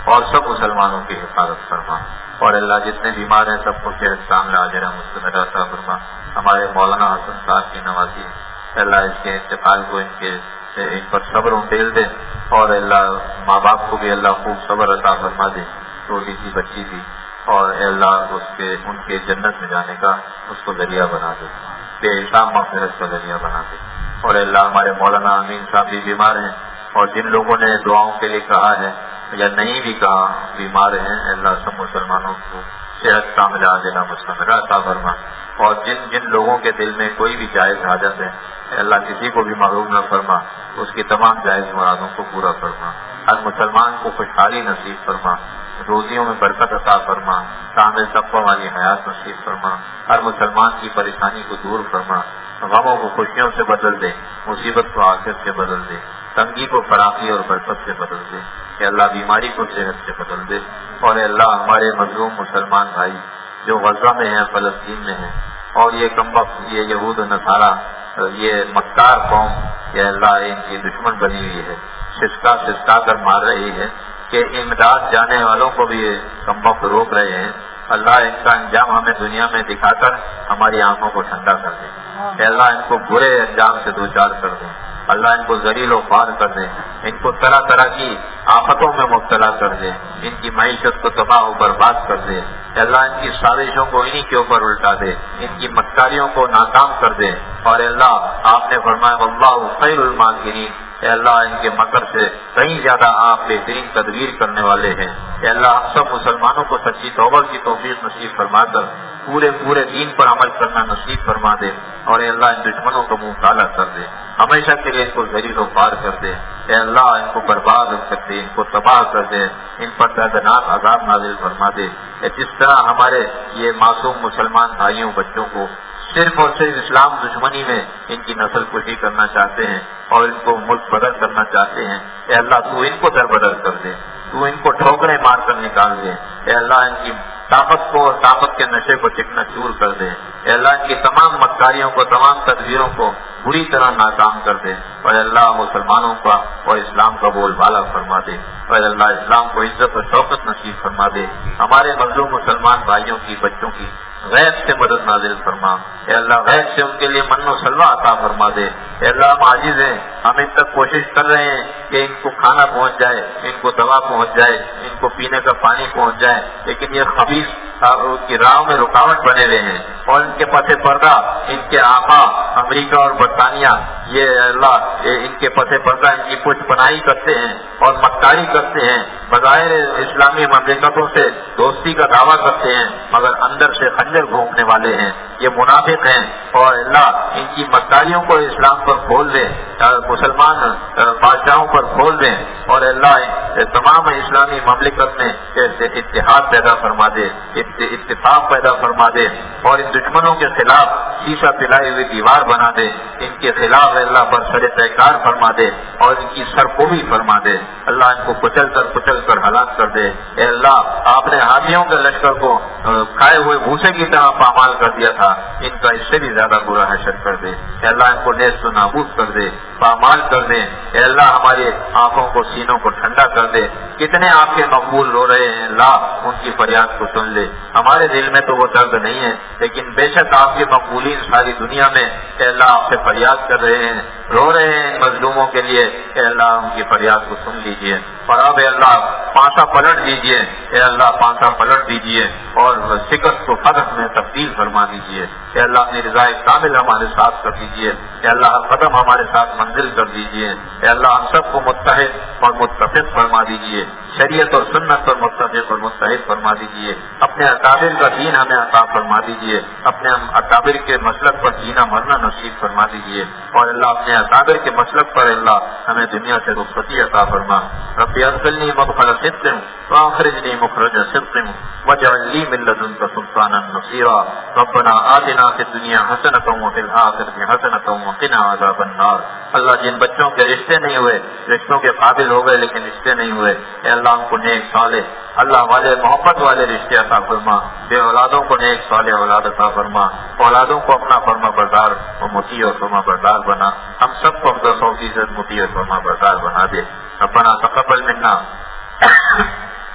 اور سب مسلمانوں کی حفاظت فرما، اور اللہ جتنے بیمار ہیں سب کو صحت کاملہ عاجلہ مستمرہ عطا فرما۔ ہمارے مولانا حسن صاحب کی نوازی اللہ اس کے انتقال کو ان کے ان پر صبر و ڈیل دے، اور اللہ ماں باپ کو بھی اللہ خوب صبر عطا فرما دے، چھوٹی سی بچی تھی، اور اللہ اس کے ان کے جنت میں جانے کا اس کو ذریعہ بنا دے، بے حساب مغفرت کا ذریعہ بنا دے۔ اور اللہ ہمارے مولانا امین صاحب بھی بیمار ہیں، اور جن لوگوں نے دعاؤں کے لیے کہا ہے یا نہیں بھی کہا بیمار ہیں، اللہ سب مسلمانوں کو صحت کاملہ عاجلہ مستمرہ عطا فرما، اور جن جن لوگوں کے دل میں کوئی بھی جائز حاجت ہے اللہ کسی کو بھی محروم نہ فرما، اس کی تمام جائز مرادوں کو پورا فرما، ہر مسلمان کو خوشحالی نصیب فرما، روزیوں میں برکت عطا فرما، کامل تقوی والی حیات نصیب فرما، ہر مسلمان کی پریشانی کو دور فرما، غموں کو خوشیوں سے بدل دے، مصیبت کو عافیت سے بدل دے، تنگی کو فراخی اور برکت سے بدل دے، کہ اللہ بیماری کو صحت سے بدل دے، اور اللہ ہمارے مظلوم مسلمان بھائی جو غزہ میں ہیں، فلسطین میں ہیں، اور یہ کمبخت یہ یہود و نصارہ یہ مکار قوم یہ اللہ ان کی دشمن بنی ہوئی ہے، سسکا سسکا کر مار رہی ہے کہ امداد جانے والوں کو بھی یہ کمبخت روک رہے ہیں۔ اللہ ان کا انجام ہمیں دنیا میں دکھا کر ہماری آنکھوں کو ٹھنڈا کر دے، کہ اللہ ان کو برے انجام سے دوچار کر دے، اللہ ان کو ذلیل و خوار کر دے، ان کو طرح طرح کی آفتوں میں مبتلا کر دے، ان کی معیشت کو تباہ و برباد کر دے، اللہ ان کی سازشوں کو انہی کے اوپر الٹا دے، ان کی مکاریوں کو ناکام کر دے، اور اللہ آپ نے فرمایا واللہ خیر الماکرین، اے اللہ ان کے مکر سے کہیں زیادہ آپ بہترین تدبیر کرنے والے ہیں۔ کہ اللہ ہم سب مسلمانوں کو سچی توبہ کی توفیق نصیب فرما کر پورے پورے دین پر عمل کرنا نصیب فرما دے، اور اے اللہ ان دشمنوں کا منہ کالا کر دے، ہمیشہ کے لیے ان کو ذلیل و خوار کر دے، اے اللہ ان کو برباد کر دے، ان کو تباہ کر دے، ان پر دردناک عذاب نازل فرما دے۔ جس طرح ہمارے یہ معصوم مسلمان بھائیوں بچوں کو صرف اور صرف اسلام دشمنی میں ان کی نسل کشی کرنا چاہتے ہیں اور ان کو ملک بدل کرنا چاہتے ہیں، اے اللہ تو ان کو در بدل کر دے، تو ان کو ٹھوکریں مار کر نکال دے، اے اللہ ان کی طاقت کو اور طاقت کے نشے کو چکنا چور کر دے، اے اللہ ان کی تمام مکاریوں کو تمام تدبیروں کو بری طرح ناکام کر دے، اور اللہ مسلمانوں کا اور اسلام کا بول بالا فرما دے، اور اللہ اسلام کو عزت و شوکت نصیب فرما دے، ہمارے مظلوم مسلمان بھائیوں کی بچوں کی غیب سے مدد نازل فرما، اے اللہ غیب سے ان کے لیے من و سلوہ عطا فرما دے، اے اللہ ہم عاجز ہیں، ہم ان تک کوشش کر رہے ہیں کہ ان کو کھانا پہنچ جائے، ان کو دوا پہنچ جائے، ان کو پینے کا پانی پہنچ جائے، لیکن یہ خبیث کی راہ میں رکاوٹ بنے ہوئے ہیں، اور ان کے پس پردہ ان کے آقا امریکہ اور برطانیہ یہ اللہ ان کے پس پردہ ان کی پشت پناہی کرتے ہیں اور مکاری کرتے ہیں، بظاہر اسلامی مملکتوں سے دوستی کا دعویٰ کرتے ہیں مگر اندر سے خنجر گھونپنے والے ہیں، یہ منافق ہیں، اور اللہ ان کی مکاریوں کو اسلام پر کھول دے، مسلمان بادشاہوں پر کھول دیں، اور اللہ تمام اسلامی مملکت میں اتحاد پیدا فرما دے، اتفاق پیدا فرما دے، اور ان دشمنوں کے خلاف شیشہ پلائی ہوئی دیوار بنا دے، ان کے خلاف اللہ پر سر پیکار فرما دے اور ان کی سرکوبی فرما دے، اللہ ان کو کچل کر کچل کر ہلاک کر دے، اے اللہ آپ نے ہاتھیوں کے لشکر کو کھائے ہوئے بھوسے کی طرح پامال کر دیا تھا، ان کا اس سے بھی زیادہ برا حشر کر دے، اے اللہ ان کو نیست و نابود کر دے، پامال کر دے، اے اللہ ہماری آنکھوں کو سینوں کو ٹھنڈا کر دے، کتنے آپ کے مقبول رو رہے ہیں، اللہ ان کی فریاد کو سن لے، ہمارے دل میں تو وہ درد نہیں ہے لیکن بے شک آپ کے مقبولین ساری دنیا میں اے اللہ آپ سے فریاد کر رہے ہیں، رو رہے ہیں ان مظلوموں کے لیے، اے اللہ ان کی فریاد کو سن لیجئے، اور اب اے اللہ پانسا پلٹ دیجئے، اے اللہ پانسا پلٹ دیجئے اور شکست کو فتح میں تبدیل فرما دیجئے، اے اللہ اپنی رضا کامل ہمارے ساتھ کر دیجئے، اے اللہ ہر قدم ہمارے ساتھ منزل کر دیجئے، اے اللہ ہم سب کو متحد اور متفق فرما دیجئے، شریعت اور سنت پر متفق اور متحد فرما دیجئے، اپنے اکابر کا دین ہمیں عطا فرما دیجئے، اپنے اکابر کے مسلک پر جینا مرنا نصیب فرما دیجئے، اور اللہ اپنے اکابر کے مسلک پر اللہ ہمیں دنیا سے رخصتی عطا فرما، رب ادخلنی مدخل صدق واخرجنی مخرج صدق واجعل لی من لدنک سلطانا نصیرا، ربنا آتنا فی الدنیا حسنۃ وفی الآخرۃ حسنۃ وقنا عذاب النار۔ اللہ جن بچوں کے رشتے نہیں ہوئے رشتوں کے قابل ہو گئے لیکن رشتے نہیں ہوئے، اے اللہ ان کو نیک صالح اللہ والے محبت والے رشتے عطا فرما، بے اولادوں کو نیک صالح اولاد عطا فرما، اولادوں کو اپنا فرما بردار اور مطیع اور فرما بردار بنا، ہم سب کو اپنا سو فیصد مطیع اور فرما بردار بنا دے۔ ربنا تقبل منا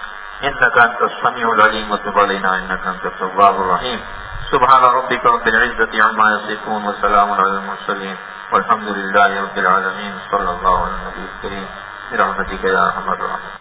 إنك أنت السميع العليم وتب علينا إنك أنت التواب الرحيم. سبحان ربك رب العزة عما يصفون وسلام على المرسلين والحمد لله رب العالمين. صلى الله على النبي الكريم برحمتك يا أرحم الراحمين.